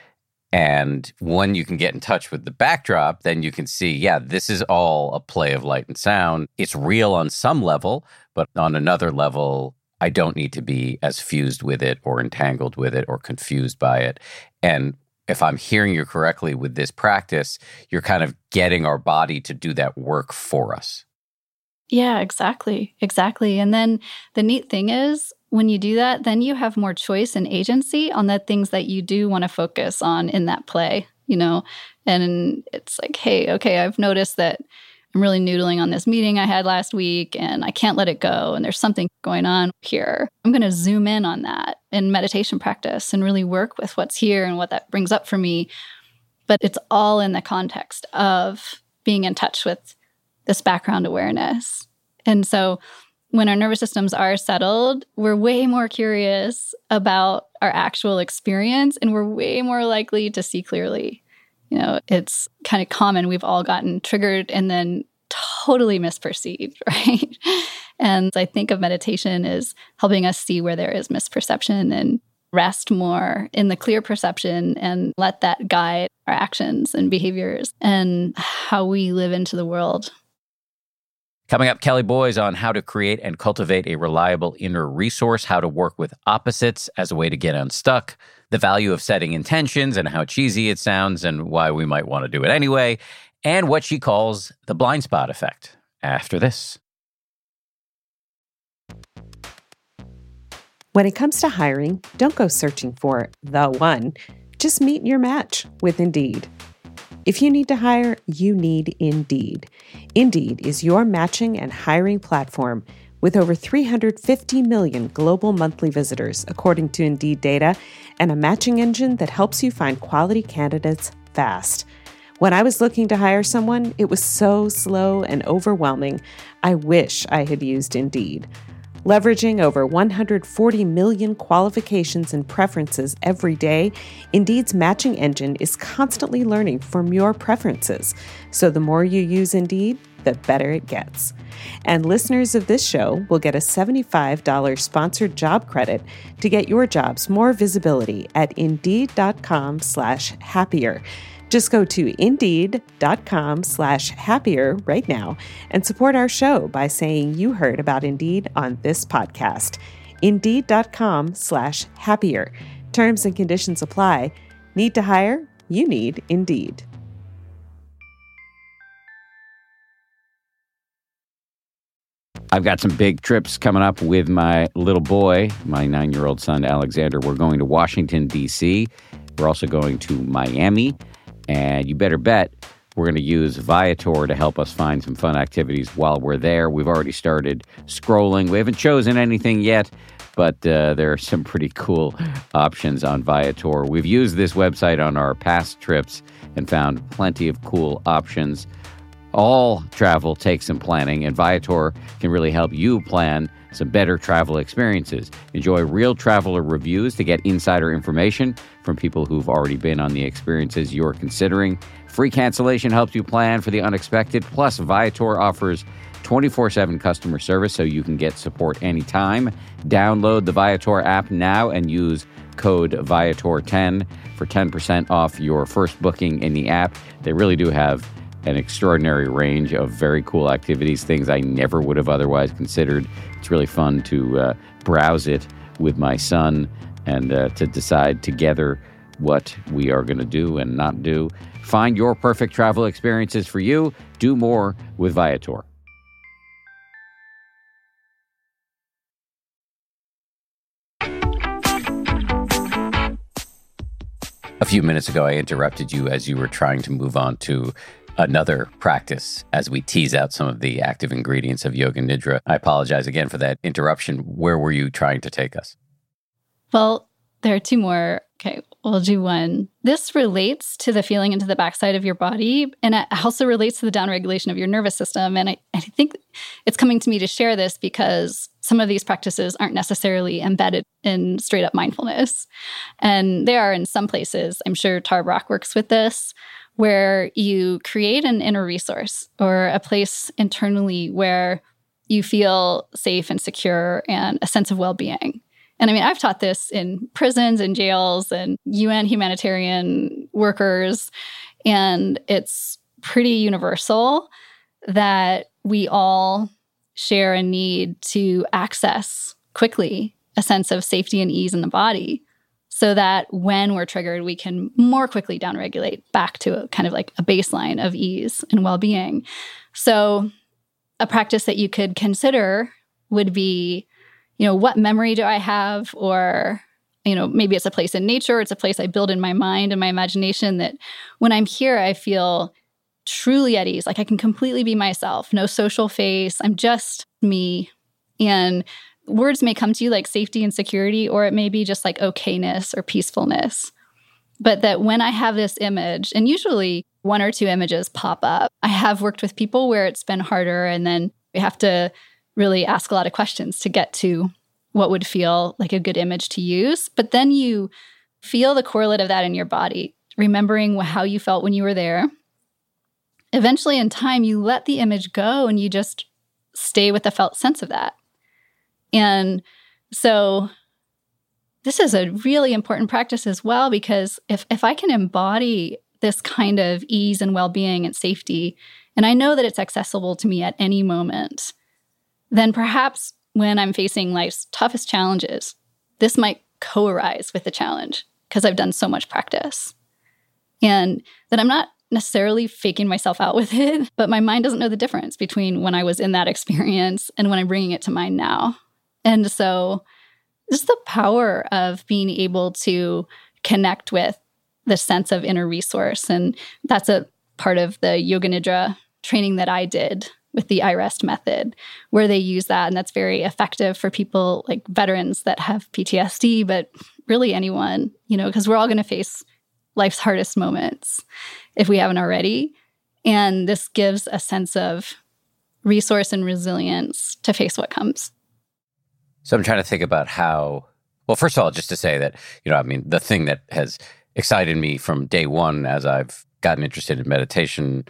And when you can get in touch with the backdrop, then you can see, yeah, this is all a play of light and sound. It's real on some level, but on another level, I don't need to be as fused with it or entangled with it or confused by it. And if I'm hearing you correctly with this practice, you're kind of getting our body to do that work for us. Yeah, exactly. Exactly. And then the neat thing is, when you do that, then you have more choice and agency on the things that you do want to focus on in that play, And it's like, hey, okay, I've noticed that I'm really noodling on this meeting I had last week and I can't let it go. And there's something going on here. I'm going to zoom in on that in meditation practice and really work with what's here and what that brings up for me. But it's all in the context of being in touch with this background awareness. And so when our nervous systems are settled, we're way more curious about our actual experience and we're way more likely to see clearly. It's kind of common. We've all gotten triggered and then totally misperceived, right? And I think of meditation as helping us see where there is misperception and rest more in the clear perception and let that guide our actions and behaviors and how we live into the world. Coming up, Kelly Boys on how to create and cultivate a reliable inner resource, how to work with opposites as a way to get unstuck, the value of setting intentions and how cheesy it sounds and why we might want to do it anyway, and what she calls the blind spot effect. After this. When it comes to hiring, don't go searching for the one. Just meet your match with Indeed. If you need to hire, you need Indeed. Indeed is your matching and hiring platform with over 350 million global monthly visitors, according to Indeed data, and a matching engine that helps you find quality candidates fast. When I was looking to hire someone, it was so slow and overwhelming. I wish I had used Indeed. Leveraging over 140 million qualifications and preferences every day, Indeed's matching engine is constantly learning from your preferences. So the more you use Indeed, the better it gets. And listeners of this show will get a $75 sponsored job credit to get your jobs more visibility at Indeed.com/happier. Just go to Indeed.com/happier right now and support our show by saying you heard about Indeed on this podcast. Indeed.com/happier. Terms and conditions apply. Need to hire? You need Indeed. I've got some big trips coming up with my little boy, my 9-year-old son, Alexander. We're going to Washington, D.C. We're also going to Miami. And you better bet we're going to use Viator to help us find some fun activities while we're there. We've already started scrolling. We haven't chosen anything yet, but there are some pretty cool options on Viator. We've used this website on our past trips and found plenty of cool options. All travel takes some planning, and Viator can really help you plan some better travel experiences. Enjoy real traveler reviews to get insider information from people who've already been on the experiences you're considering. Free cancellation helps you plan for the unexpected. Plus, Viator offers 24/7 customer service so you can get support anytime. Download the Viator app now and use code Viator10 for 10% off your first booking in the app. They really do have an extraordinary range of very cool activities, things I never would have otherwise considered. It's really fun to browse it with my son and to decide together what we are going to do and not do. Find your perfect travel experiences for you. Do more with Viator. A few minutes ago, I interrupted you as you were trying to move on to another practice as we tease out some of the active ingredients of Yoga Nidra. I apologize again for that interruption. Where were you trying to take us? Well, there are two more. Okay, we'll do one. This relates to the feeling into the backside of your body, and it also relates to the downregulation of your nervous system. And I think it's coming to me to share this because some of these practices aren't necessarily embedded in straight up mindfulness. And they are in some places. I'm sure Tara Brach works with this, where you create an inner resource or a place internally where you feel safe and secure and a sense of well-being. And I mean, I've taught this in prisons and jails and UN humanitarian workers, and it's pretty universal that we all share a need to access quickly a sense of safety and ease in the body so that when we're triggered, we can more quickly downregulate back to a kind of like a baseline of ease and well-being. So a practice that you could consider would be, what memory do I have? Or, maybe it's a place in nature, it's a place I build in my mind and my imagination that when I'm here, I feel truly at ease. Like I can completely be myself, no social face. I'm just me. And words may come to you like safety and security, or it may be just like okayness or peacefulness. But that when I have this image, and usually 1 or 2 images pop up, I have worked with people where it's been harder, and then we have to really ask a lot of questions to get to what would feel like a good image to use. But then you feel the correlate of that in your body, remembering how you felt when you were there. Eventually in time, you let the image go and you just stay with the felt sense of that. And so this is a really important practice as well, because if I can embody this kind of ease and well-being and safety, and I know that it's accessible to me at any moment, then perhaps when I'm facing life's toughest challenges, this might co-arise with the challenge because I've done so much practice. And that I'm not necessarily faking myself out with it, but my mind doesn't know the difference between when I was in that experience and when I'm bringing it to mind now. And so just the power of being able to connect with the sense of inner resource. And that's a part of the Yoga Nidra training that I did with the iRest method, where they use that. And that's very effective for people like veterans that have PTSD, but really anyone, because we're all going to face life's hardest moments if we haven't already. And this gives a sense of resource and resilience to face what comes. So I'm trying to think about how, well, first of all, just to say that, the thing that has excited me from day one as I've gotten interested in meditation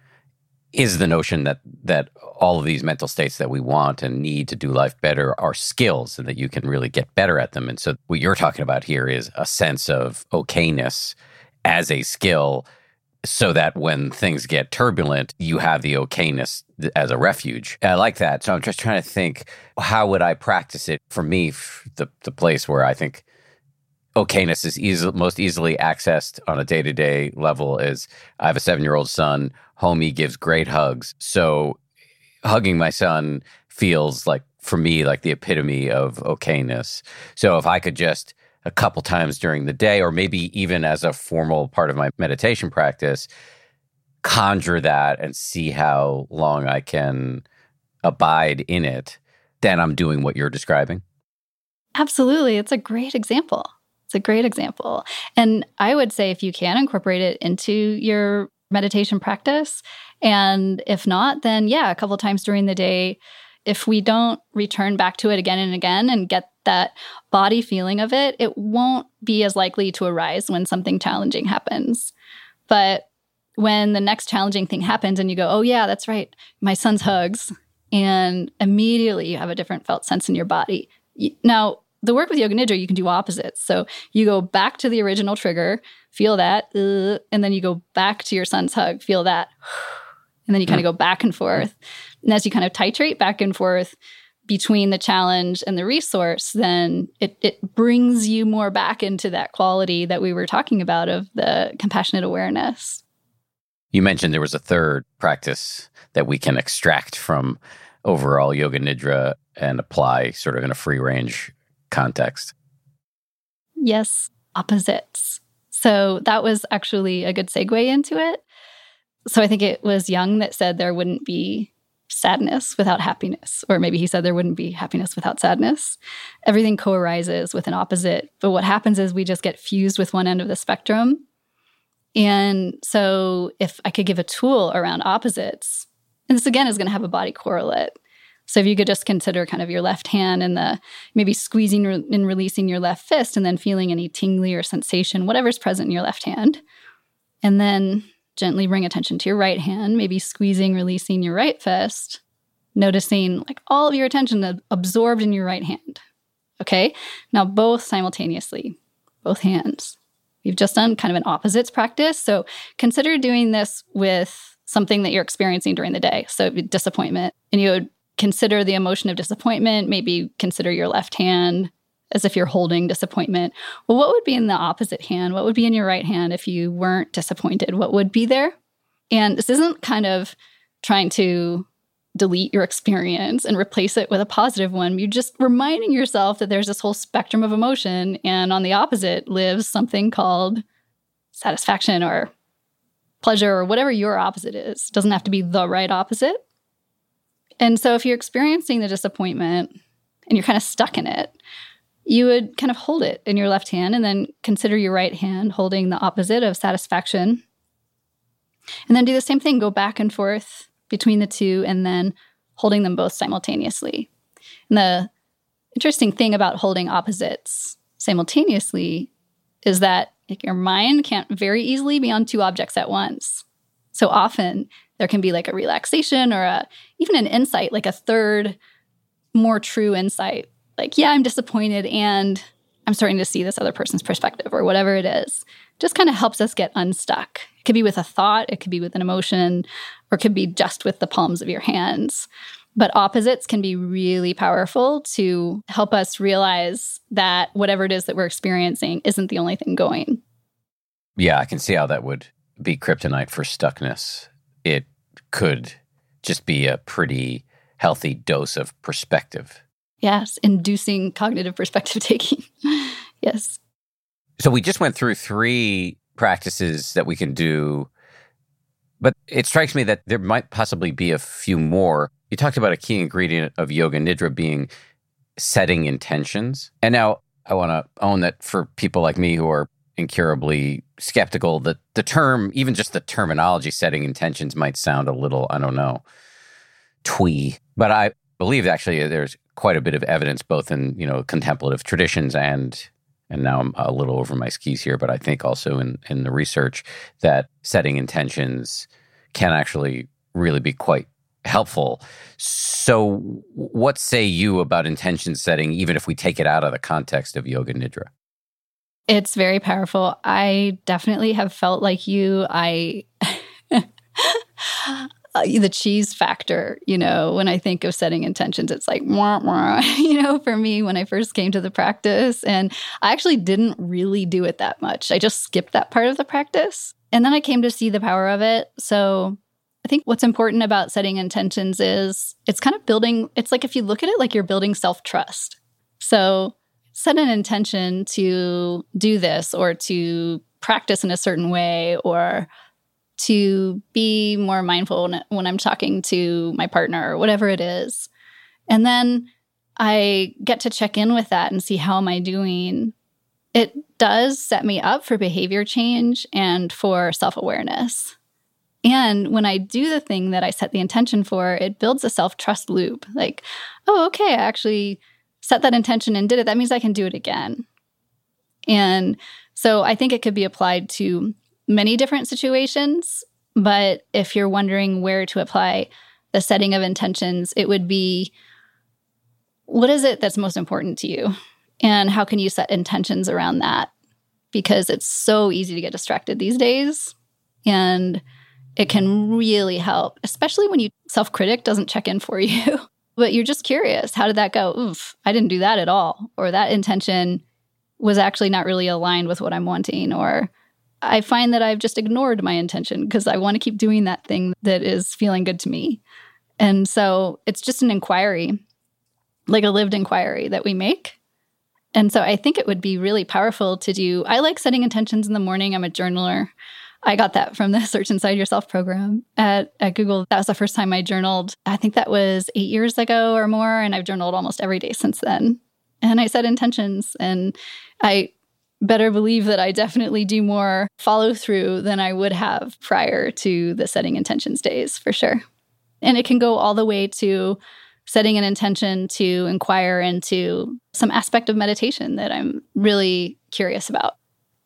is the notion that all of these mental states that we want and need to do life better are skills and that you can really get better at them. And so what you're talking about here is a sense of okayness as a skill, so that when things get turbulent, you have the okayness as a refuge. And I like that. So I'm just trying to think, how would I practice it? For me, the place where I think okayness is most easily accessed on a day-to-day level is I have a 7-year-old son. Homie gives great hugs. So hugging my son feels like, for me, like the epitome of okayness. So if I could just a couple times during the day, or maybe even as a formal part of my meditation practice, conjure that and see how long I can abide in it, then I'm doing what you're describing. Absolutely. It's a great example. And I would say if you can incorporate it into your meditation practice, and if not, then a couple times during the day, if we don't return back to it again and again and get that body feeling of it, it won't be as likely to arise when something challenging happens. But when the next challenging thing happens and you go, oh yeah, that's right, my son's hugs, and immediately you have a different felt sense in your body. Now, the work with Yoga Nidra, you can do opposites. So you go back to the original trigger, feel that, and then you go back to your son's hug, feel that, and then you kind of go back and forth. And as you kind of titrate back and forth between the challenge and the resource, then it brings you more back into that quality that we were talking about of the compassionate awareness. You mentioned there was a third practice that we can extract from overall Yoga Nidra and apply sort of in a free range context. Yes, opposites. So that was actually a good segue into it. So I think it was Jung that said there wouldn't be sadness without happiness, or maybe he said there wouldn't be happiness without sadness. Everything co-arises with an opposite, but what happens is we just get fused with one end of the spectrum. And so if I could give a tool around opposites, and this again is going to have a body correlate. So if you could just consider kind of your left hand and the maybe squeezing and releasing your left fist and then feeling any tingly or sensation, whatever's present in your left hand. And then gently bring attention to your right hand, maybe squeezing, releasing your right fist, noticing like all of your attention absorbed in your right hand. Okay. Now both simultaneously, both hands. We've just done kind of an opposites practice. So consider doing this with something that you're experiencing during the day. So disappointment. And you would consider the emotion of disappointment, maybe consider your left hand as if you're holding disappointment. Well, what would be in the opposite hand? What would be in your right hand if you weren't disappointed? What would be there? And this isn't kind of trying to delete your experience and replace it with a positive one. You're just reminding yourself that there's this whole spectrum of emotion, and on the opposite lives something called satisfaction or pleasure or whatever your opposite is. It doesn't have to be the right opposite. And so if you're experiencing the disappointment and you're kind of stuck in it, you would kind of hold it in your left hand and then consider your right hand holding the opposite of satisfaction. And then do the same thing, go back and forth between the two and then holding them both simultaneously. And the interesting thing about holding opposites simultaneously is that your mind can't very easily be on two objects at once. So often there can be like a relaxation or even an insight, like a third, more true insight. Like, yeah, I'm disappointed and I'm starting to see this other person's perspective or whatever it is. Just kind of helps us get unstuck. It could be with a thought, it could be with an emotion, or it could be just with the palms of your hands. But opposites can be really powerful to help us realize that whatever it is that we're experiencing isn't the only thing going. Yeah, I can see how that would be kryptonite for stuckness. It could just be a pretty healthy dose of perspective. Yes, inducing cognitive perspective taking. Yes. So we just went through 3 practices that we can do, but it strikes me that there might possibly be a few more. You talked about a key ingredient of Yoga Nidra being setting intentions. And now I want to own that for people like me who are incurably skeptical, that the term, even just the terminology setting intentions might sound a little, I don't know, twee. But I believe actually there's quite a bit of evidence both in, contemplative traditions and now I'm a little over my skis here, but I think also in the research that setting intentions can actually really be quite helpful. So what say you about intention setting, even if we take it out of the context of Yoga Nidra? It's very powerful. I definitely have felt like you. The cheese factor, when I think of setting intentions, it's like, wah, wah, for me when I first came to the practice. And I actually didn't really do it that much. I just skipped that part of the practice. And then I came to see the power of it. So I think what's important about setting intentions is it's kind of building, it's like if you look at it like you're building self-trust. So set an intention to do this or to practice in a certain way or to be more mindful when I'm talking to my partner or whatever it is. And then I get to check in with that and see how am I doing. It does set me up for behavior change and for self-awareness. And when I do the thing that I set the intention for, it builds a self-trust loop. Like, oh, okay, I actually set that intention and did it. That means I can do it again. And so I think it could be applied to many different situations, but if you're wondering where to apply the setting of intentions, it would be, what is it that's most important to you? And how can you set intentions around that? Because it's so easy to get distracted these days, and it can really help, especially when self-critic doesn't check in for you, but you're just curious, how did that go? Oof, I didn't do that at all. Or that intention was actually not really aligned with what I'm wanting, or I find that I've just ignored my intention because I want to keep doing that thing that is feeling good to me. And so it's just an inquiry, like a lived inquiry that we make. And so I think it would be really powerful to do. I like setting intentions in the morning. I'm a journaler. I got that from the Search Inside Yourself program at Google. That was the first time I journaled. I think that was 8 years ago or more. And I've journaled almost every day since then. And I set intentions, and I better believe that I definitely do more follow through than I would have prior to the setting intentions days, for sure. And it can go all the way to setting an intention to inquire into some aspect of meditation that I'm really curious about.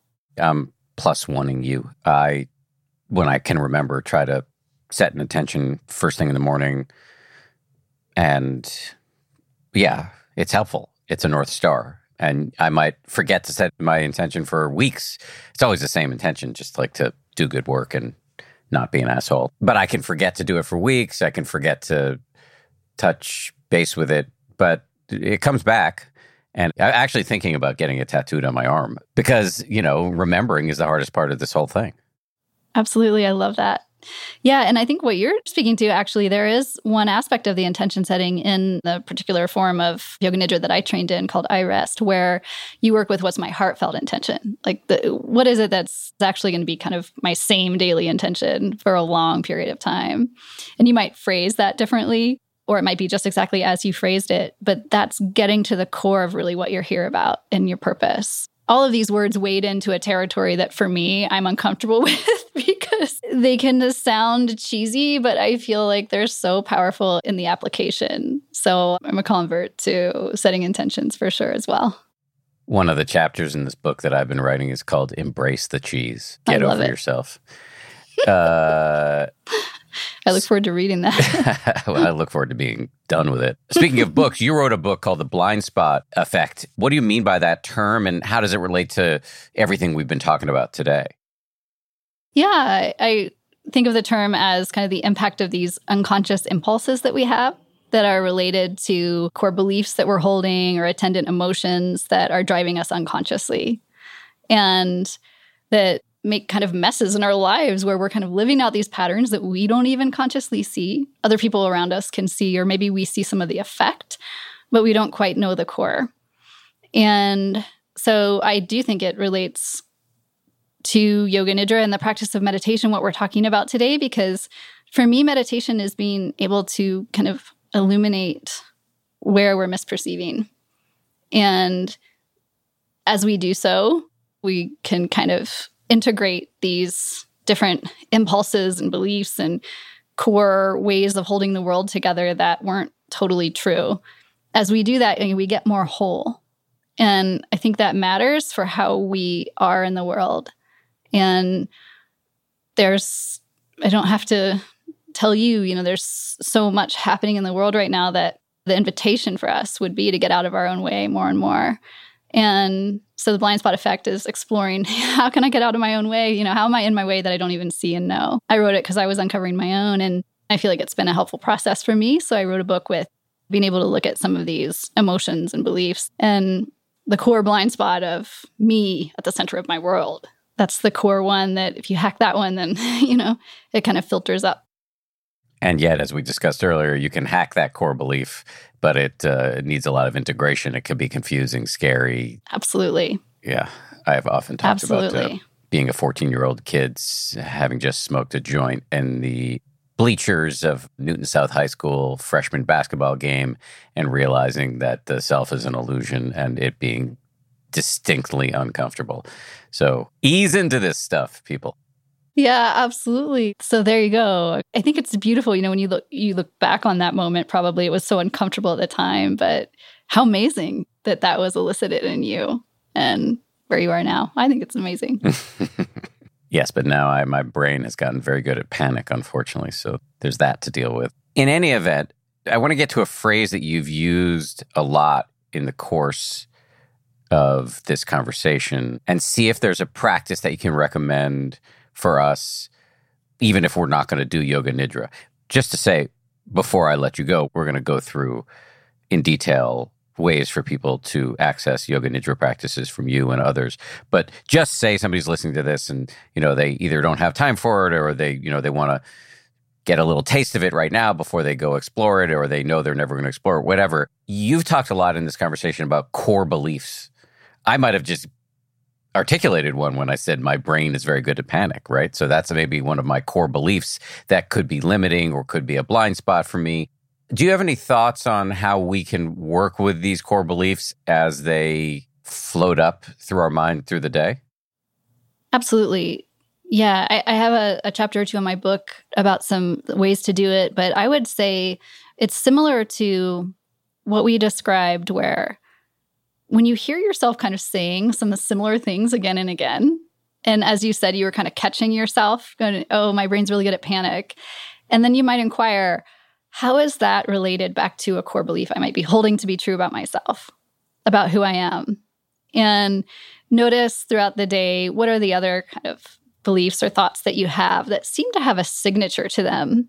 Plus oneing you. When I can remember, try to set an intention first thing in the morning. And yeah, it's helpful. it's a North Star. And I might forget to set my intention for weeks. It's always the same intention, just like to do good work and not be an asshole. But I can forget to do it for weeks. I can forget to touch base with it. But it comes back. And I'm actually thinking about getting it tattooed on my arm because, remembering is the hardest part of this whole thing. Absolutely. I love that. Yeah. And I think what you're speaking to, actually, there is one aspect of the intention setting in the particular form of Yoga Nidra that I trained in called iRest, where you work with what's my heartfelt intention. Like, what is it that's actually going to be kind of my same daily intention for a long period of time? And you might phrase that differently, or it might be just exactly as you phrased it, but that's getting to the core of really what you're here about and your purpose. All of these words wade into a territory that, for me, I'm uncomfortable with because they can just sound cheesy, but I feel like they're so powerful in the application. So I'm a convert to setting intentions for sure as well. One of the chapters in this book that I've been writing is called Embrace the Cheese. Get over yourself. I look forward to reading that. Well, I look forward to being done with it. Speaking of books, you wrote a book called The Blind Spot Effect. What do you mean by that term, and how does it relate to everything we've been talking about today? Yeah, I think of the term as kind of the impact of these unconscious impulses that we have that are related to core beliefs that we're holding or attendant emotions that are driving us unconsciously. And that make kind of messes in our lives where we're kind of living out these patterns that we don't even consciously see. Other people around us can see, or maybe we see some of the effect, but we don't quite know the core. And so I do think it relates to Yoga Nidra and the practice of meditation, what we're talking about today, because for me, meditation is being able to kind of illuminate where we're misperceiving. And as we do so, we can kind of integrate these different impulses and beliefs and core ways of holding the world together that weren't totally true. As we do that, we get more whole. And I think that matters for how we are in the world. And I don't have to tell you, there's so much happening in the world right now that the invitation for us would be to get out of our own way more and more. And so the blind spot effect is exploring, how can I get out of my own way? How am I in my way that I don't even see and know? I wrote it because I was uncovering my own, and I feel like it's been a helpful process for me. So I wrote a book with being able to look at some of these emotions and beliefs and the core blind spot of me at the center of my world. That's the core one that if you hack that one, then, it kind of filters up. And yet, as we discussed earlier, you can hack that core belief, but it needs a lot of integration. It can be confusing, scary. Absolutely. Yeah. I've often talked about being a 14-year-old kid, having just smoked a joint in the bleachers of Newton South High School freshman basketball game and realizing that the self is an illusion and it being distinctly uncomfortable. So ease into this stuff, people. Yeah, absolutely. So there you go. I think it's beautiful. When you look back on that moment, probably it was so uncomfortable at the time, but how amazing that was elicited in you and where you are now. I think it's amazing. Yes, but now my brain has gotten very good at panic, unfortunately. So there's that to deal with. In any event, I want to get to a phrase that you've used a lot in the course of this conversation and see if there's a practice that you can recommend for us, even if we're not going to do Yoga Nidra. Just to say, before I let you go, we're going to go through in detail ways for people to access Yoga Nidra practices from you and others. But just say somebody's listening to this and, they either don't have time for it or they want to get a little taste of it right now before they go explore it, or they know they're never going to explore it, whatever. You've talked a lot in this conversation about core beliefs. I might have just articulated one when I said my brain is very good at panic, right? So that's maybe one of my core beliefs that could be limiting or could be a blind spot for me. Do you have any thoughts on how we can work with these core beliefs as they float up through our mind through the day? Absolutely. Yeah, I have a chapter or two in my book about some ways to do it, but I would say it's similar to what we described, where when you hear yourself kind of saying some similar things again and again, and as you said, you were kind of catching yourself going, oh, my brain's really good at panic. And then you might inquire, how is that related back to a core belief I might be holding to be true about myself? about who I am. And notice throughout the day, what are the other kind of beliefs or thoughts that you have that seem to have a signature to them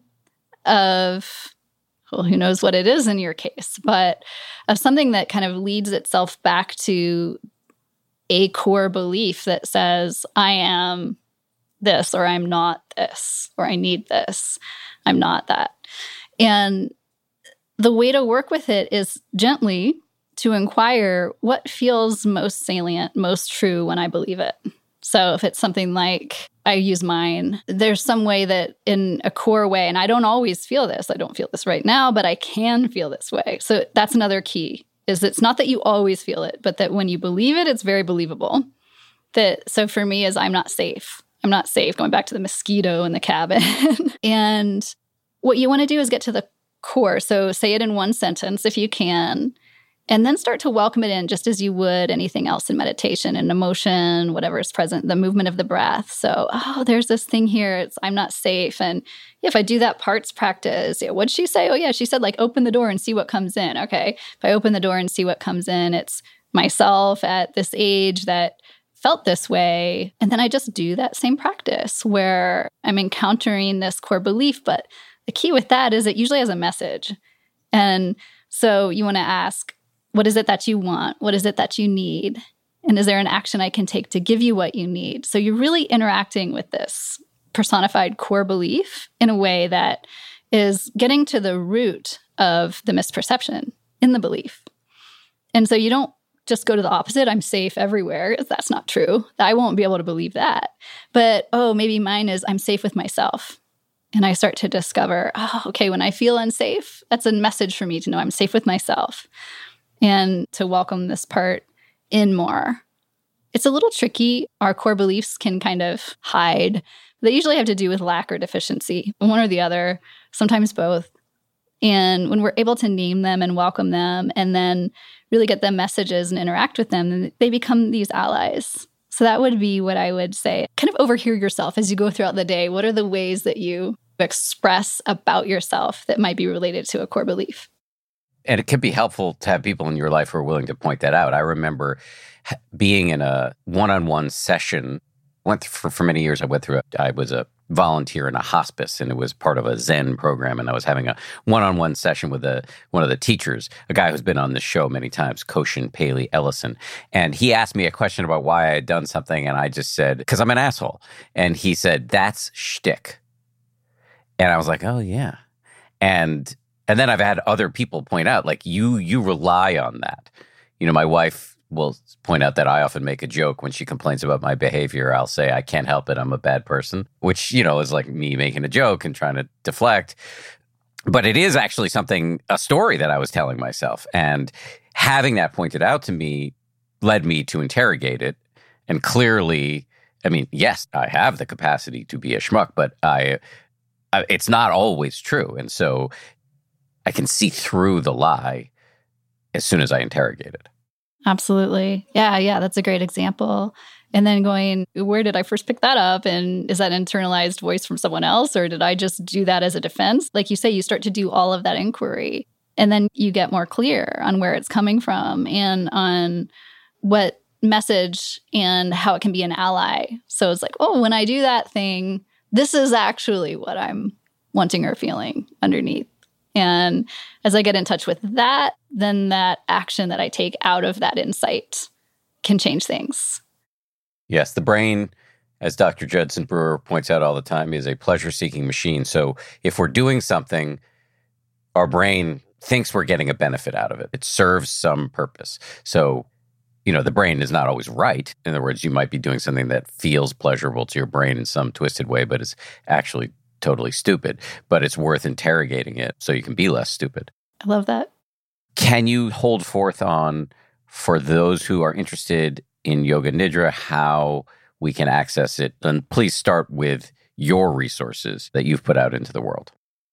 of, well, who knows what it is in your case, but of something that kind of leads itself back to a core belief that says, I am this, or I'm not this, or I need this, I'm not that. And the way to work with it is gently to inquire what feels most salient, most true when I believe it. So if it's something like, I use mine, there's some way that in a core way, and I don't always feel this, I don't feel this right now, but I can feel this way. So that's another key, is it's not that you always feel it, but that when you believe it, it's very believable. So for me is I'm not safe. I'm not safe, going back to the mosquito in the cabin. And what you want to do is get to the core. So say it in one sentence if you can, and then start to welcome it in just as you would anything else in meditation and emotion, whatever is present, the movement of the breath. So, there's this thing here. It's I'm not safe. And if I do that parts practice, what'd she say? Oh, yeah, she said like open the door and see what comes in. Okay, if I open the door and see what comes in, it's myself at this age that felt this way. And then I just do that same practice where I'm encountering this core belief. But the key with that is it usually has a message. And so you want to ask, what is it that you want? What is it that you need? And is there an action I can take to give you what you need? So you're really interacting with this personified core belief in a way that is getting to the root of the misperception in the belief. And so you don't just go to the opposite, I'm safe everywhere. That's not true. I won't be able to believe that. But, maybe mine is I'm safe with myself. And I start to discover, okay, when I feel unsafe, that's a message for me to know I'm safe with myself and to welcome this part in more. It's a little tricky. Our core beliefs can kind of hide. They usually have to do with lack or deficiency, one or the other, sometimes both. And when we're able to name them and welcome them and then really get them messages and interact with them, they become these allies. So that would be what I would say. Kind of overhear yourself as you go throughout the day. What are the ways that you express about yourself that might be related to a core belief? And it can be helpful to have people in your life who are willing to point that out. I remember being in a one-on-one session. For many years, I was a volunteer in a hospice, and it was part of a Zen program. And I was having a one-on-one session with one of the teachers, a guy who's been on this show many times, Koshin Paley Ellison. And he asked me a question about why I had done something. And I just said, because I'm an asshole. And he said, that's shtick. And I was like, oh, yeah. And then I've had other people point out, like, you rely on that. My wife will point out that I often make a joke when she complains about my behavior. I'll say, I can't help it, I'm a bad person, which, is like me making a joke and trying to deflect. But it is actually a story that I was telling myself. And having that pointed out to me led me to interrogate it. And clearly, yes, I have the capacity to be a schmuck, but it's not always true. And so I can see through the lie as soon as I interrogate it. Absolutely. Yeah, that's a great example. And then going, where did I first pick that up? And is that an internalized voice from someone else? Or did I just do that as a defense? Like you say, you start to do all of that inquiry. And then you get more clear on where it's coming from and on what message and how it can be an ally. So it's like, when I do that thing, this is actually what I'm wanting or feeling underneath. And as I get in touch with that, then that action that I take out of that insight can change things. Yes, the brain, as Dr. Judson Brewer points out all the time, is a pleasure-seeking machine. So if we're doing something, our brain thinks we're getting a benefit out of it. It serves some purpose. So, the brain is not always right. In other words, you might be doing something that feels pleasurable to your brain in some twisted way, but is actually totally stupid, but it's worth interrogating it so you can be less stupid. I love that. Can you hold forth on, for those who are interested in Yoga Nidra, how we can access it? And please start with your resources that you've put out into the world.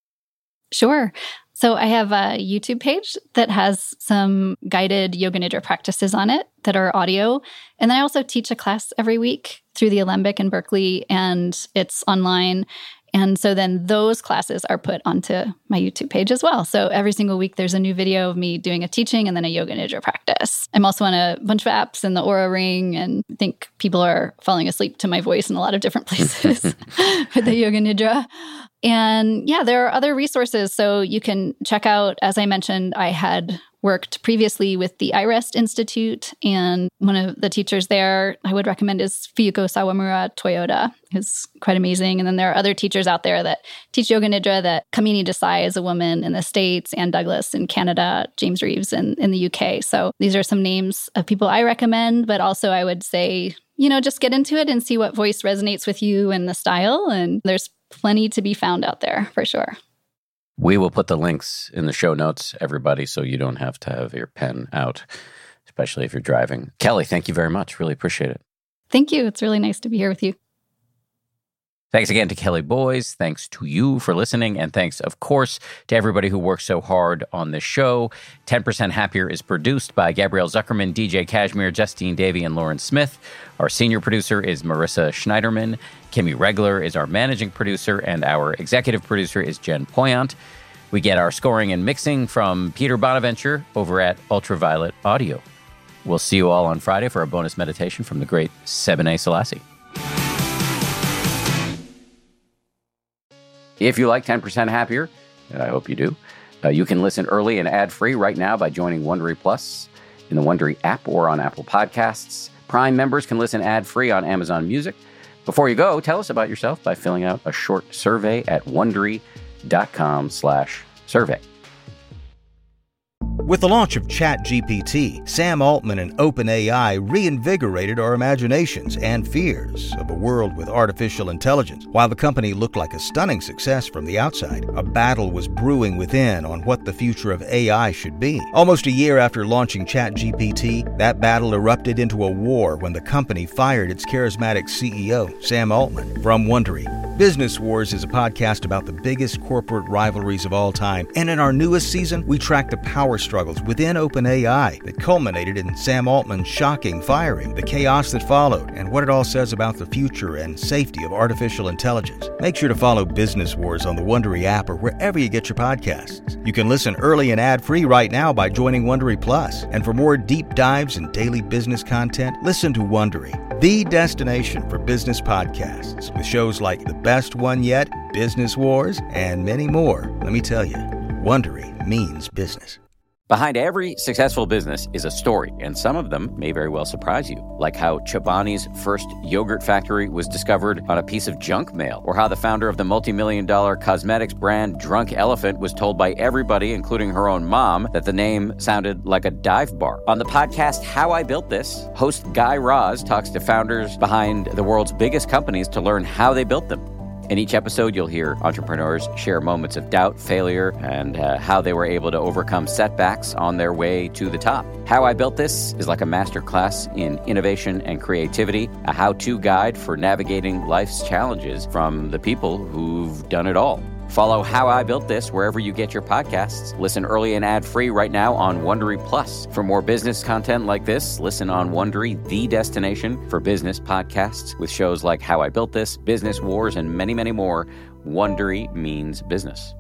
Sure. So I have a YouTube page that has some guided Yoga Nidra practices on it that are audio. And then I also teach a class every week through the Alembic in Berkeley, and it's online. And so then those classes are put onto my YouTube page as well. So every single week, there's a new video of me doing a teaching and then a Yoga Nidra practice. I'm also on a bunch of apps in the Oura Ring, and I think people are falling asleep to my voice in a lot of different places with the Yoga Nidra. And yeah, there are other resources. So you can check out, as I mentioned, I had worked previously with the iRest Institute, and one of the teachers there I would recommend is Fuyuko Sawamura Toyota, who's quite amazing. And then there are other teachers out there that teach Yoga Nidra, that Kamini Desai is a woman in the States, Anne Douglas in Canada, James Reeves in the UK. So these are some names of people I recommend, but also I would say, just get into it and see what voice resonates with you and the style. And there's plenty to be found out there for sure. We will put the links in the show notes, everybody, so you don't have to have your pen out, especially if you're driving. Kelly, thank you very much. Really appreciate it. Thank you. It's really nice to be here with you. Thanks again to Kelly Boys. Thanks to you for listening. And thanks, of course, to everybody who works so hard on this show. 10% Happier is produced by Gabrielle Zuckerman, DJ Kashmir, Justine Davey, and Lauren Smith. Our senior producer is Marissa Schneiderman. Kimmy Regler is our managing producer, and our executive producer is Jen Poyant. We get our scoring and mixing from Peter Bonaventure over at Ultraviolet Audio. We'll see you all on Friday for a bonus meditation from the great Sebene Selassie. If you like 10% Happier, and I hope you do, you can listen early and ad-free right now by joining Wondery Plus in the Wondery app or on Apple Podcasts. Prime members can listen ad-free on Amazon Music. Before you go, tell us about yourself by filling out a short survey at Wondery.com/survey. With the launch of ChatGPT, Sam Altman and OpenAI reinvigorated our imaginations and fears of a world with artificial intelligence. While the company looked like a stunning success from the outside, a battle was brewing within on what the future of AI should be. Almost a year after launching ChatGPT, that battle erupted into a war when the company fired its charismatic CEO, Sam Altman. From Wondery, Business Wars is a podcast about the biggest corporate rivalries of all time, and in our newest season, we track the power struggles within OpenAI that culminated in Sam Altman's shocking firing, the chaos that followed, and what it all says about the future and safety of artificial intelligence. Make sure to follow Business Wars on the Wondery app or wherever you get your podcasts. You can listen early and ad-free right now by joining Wondery Plus. And for more deep dives and daily business content, listen to Wondery, the destination for business podcasts, with shows like The Best One Yet, Business Wars, and many more. Let me tell you, Wondery means business. Behind every successful business is a story, and some of them may very well surprise you, like how Chobani's first yogurt factory was discovered on a piece of junk mail, or how the founder of the multi-million-dollar cosmetics brand Drunk Elephant was told by everybody, including her own mom, that the name sounded like a dive bar. On the podcast How I Built This, host Guy Raz talks to founders behind the world's biggest companies to learn how they built them. In each episode, you'll hear entrepreneurs share moments of doubt, failure, and how they were able to overcome setbacks on their way to the top. How I Built This is like a masterclass in innovation and creativity, a how-to guide for navigating life's challenges from the people who've done it all. Follow How I Built This wherever you get your podcasts. Listen early and ad-free right now on Wondery Plus. For more business content like this, listen on Wondery, the destination for business podcasts, with shows like How I Built This, Business Wars, and many, many more. Wondery means business.